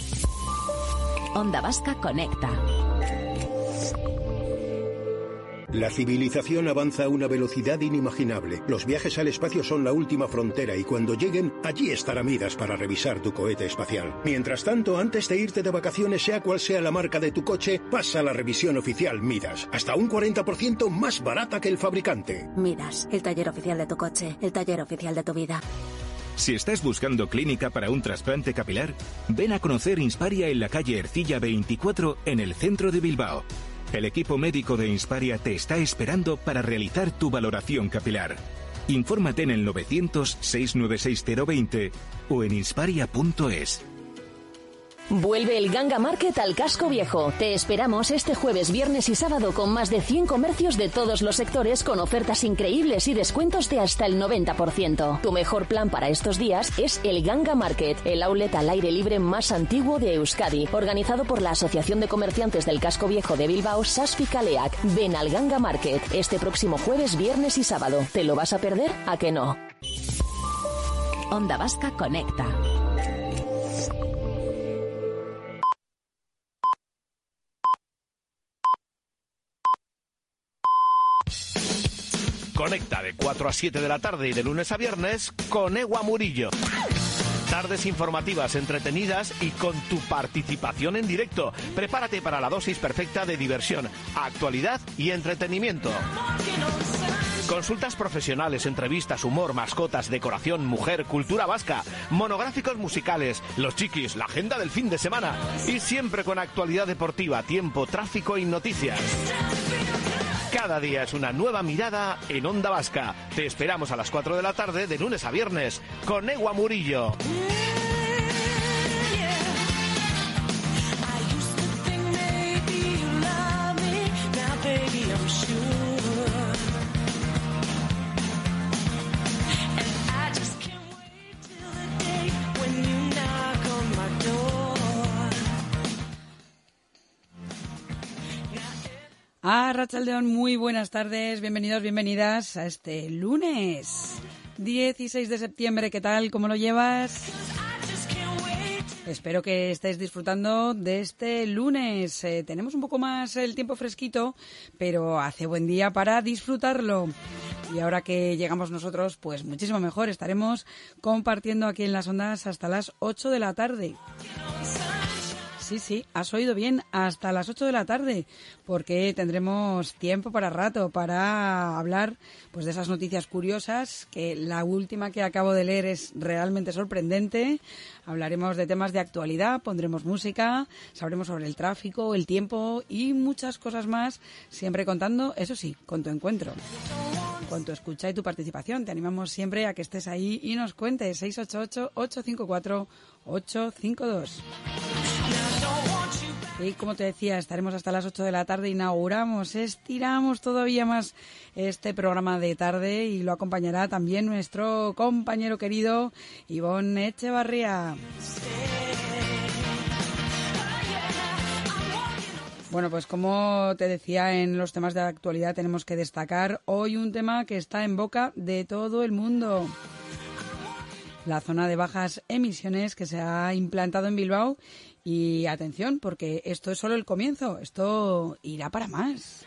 Onda Vasca conecta. La civilización avanza a una velocidad inimaginable. Los viajes al espacio son la última frontera y cuando lleguen, allí estará Midas para revisar tu cohete espacial. Mientras tanto, antes de irte de vacaciones, sea cual sea la marca de tu coche, pasa la revisión oficial Midas. Hasta un 40% más barata que el fabricante. Midas, el taller oficial de tu coche, el taller oficial de tu vida. Si estás buscando clínica para un trasplante capilar, ven a conocer Insparia en la calle Ercilla 24 en el centro de Bilbao. El equipo médico de Insparia te está esperando para realizar tu valoración capilar. Infórmate en el 900-696-020 o en insparia.es. Vuelve el Ganga Market al Casco Viejo. Te esperamos este jueves, viernes y sábado con más de 100 comercios de todos los sectores con ofertas increíbles y descuentos de hasta el 90%. Tu mejor plan para estos días es el Ganga Market, el outlet al aire libre más antiguo de Euskadi, organizado por la Asociación de Comerciantes del Casco Viejo de Bilbao, Saspicaleac. Ven al Ganga Market este próximo jueves, viernes y sábado. ¿Te lo vas a perder? ¿A que no? Onda Vasca conecta. Conecta de 4 a 7 de la tarde y de lunes a viernes con Ewa Murillo. Tardes informativas, entretenidas y con tu participación en directo. Prepárate para la dosis perfecta de diversión, actualidad y entretenimiento. Consultas profesionales, entrevistas, humor, mascotas, decoración, mujer, cultura vasca, monográficos musicales, los chiquis, la agenda del fin de semana y siempre con actualidad deportiva, tiempo, tráfico y noticias. Cada día es una nueva mirada en Onda Vasca. Te esperamos a las 4 de la tarde de lunes a viernes con Ewa Murillo. Arratsaldeon, muy buenas tardes, bienvenidos, bienvenidas a este lunes 16 de septiembre. ¿Qué tal? ¿Cómo lo llevas? Espero que estéis disfrutando de este lunes. Tenemos un poco más el tiempo fresquito, pero hace buen día para disfrutarlo. Y ahora que llegamos nosotros, pues muchísimo mejor. Estaremos compartiendo aquí en las ondas hasta las 8 de la tarde. Sí, has oído bien, hasta las 8 de la tarde, porque tendremos tiempo para rato para hablar pues de esas noticias curiosas, que la última que acabo de leer es realmente sorprendente. Hablaremos de temas de actualidad, pondremos música, sabremos sobre el tráfico, el tiempo y muchas cosas más, siempre contando, eso sí, con tu encuentro, con tu escucha y tu participación. Te animamos siempre a que estés ahí y nos cuentes. 688-854-852. Y como te decía, estaremos hasta las 8 de la tarde, estiramos todavía más este programa de tarde y lo acompañará también nuestro compañero querido Ivonne Echevarría. Bueno, pues como te decía, en los temas de actualidad tenemos que destacar hoy un tema que está en boca de todo el mundo. La zona de bajas emisiones que se ha implantado en Bilbao. Y atención, porque esto es solo el comienzo, esto irá para más.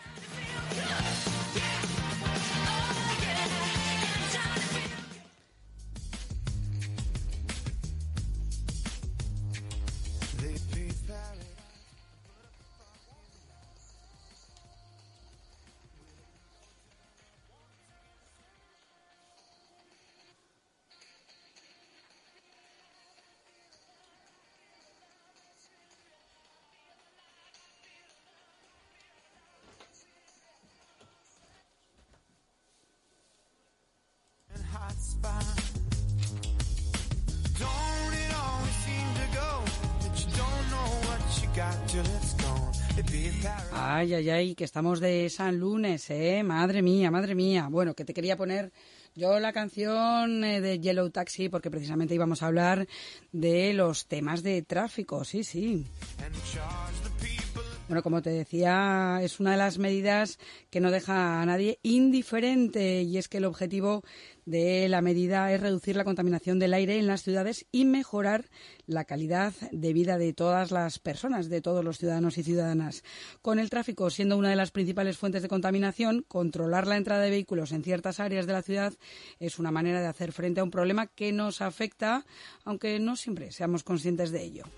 Ay, que estamos de San Lunes, madre mía. Bueno, que te quería poner yo la canción de Yellow Taxi porque precisamente íbamos a hablar de los temas de tráfico, sí. Bueno, como te decía, es una de las medidas que no deja a nadie indiferente, y es que el objetivo de la medida es reducir la contaminación del aire en las ciudades y mejorar la calidad de vida de todas las personas, de todos los ciudadanos y ciudadanas. Con el tráfico siendo una de las principales fuentes de contaminación, controlar la entrada de vehículos en ciertas áreas de la ciudad es una manera de hacer frente a un problema que nos afecta, aunque no siempre seamos conscientes de ello.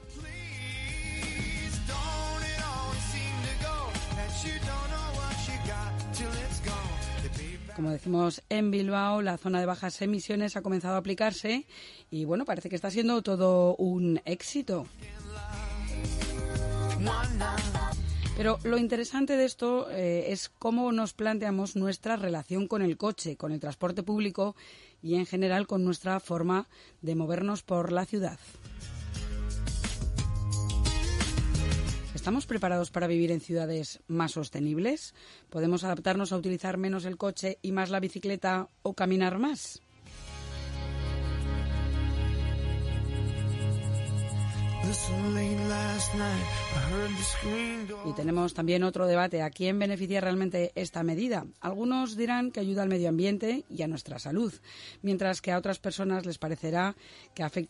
Como decimos en Bilbao, la zona de bajas emisiones ha comenzado a aplicarse y bueno, parece que está siendo todo un éxito. Pero lo interesante de esto es cómo nos planteamos nuestra relación con el coche, con el transporte público y en general con nuestra forma de movernos por la ciudad. ¿Estamos preparados para vivir en ciudades más sostenibles? ¿Podemos adaptarnos a utilizar menos el coche y más la bicicleta o caminar más? Y tenemos también otro debate. ¿A quién beneficia realmente esta medida? Algunos dirán que ayuda al medio ambiente y a nuestra salud, mientras que a otras personas les parecerá que afecta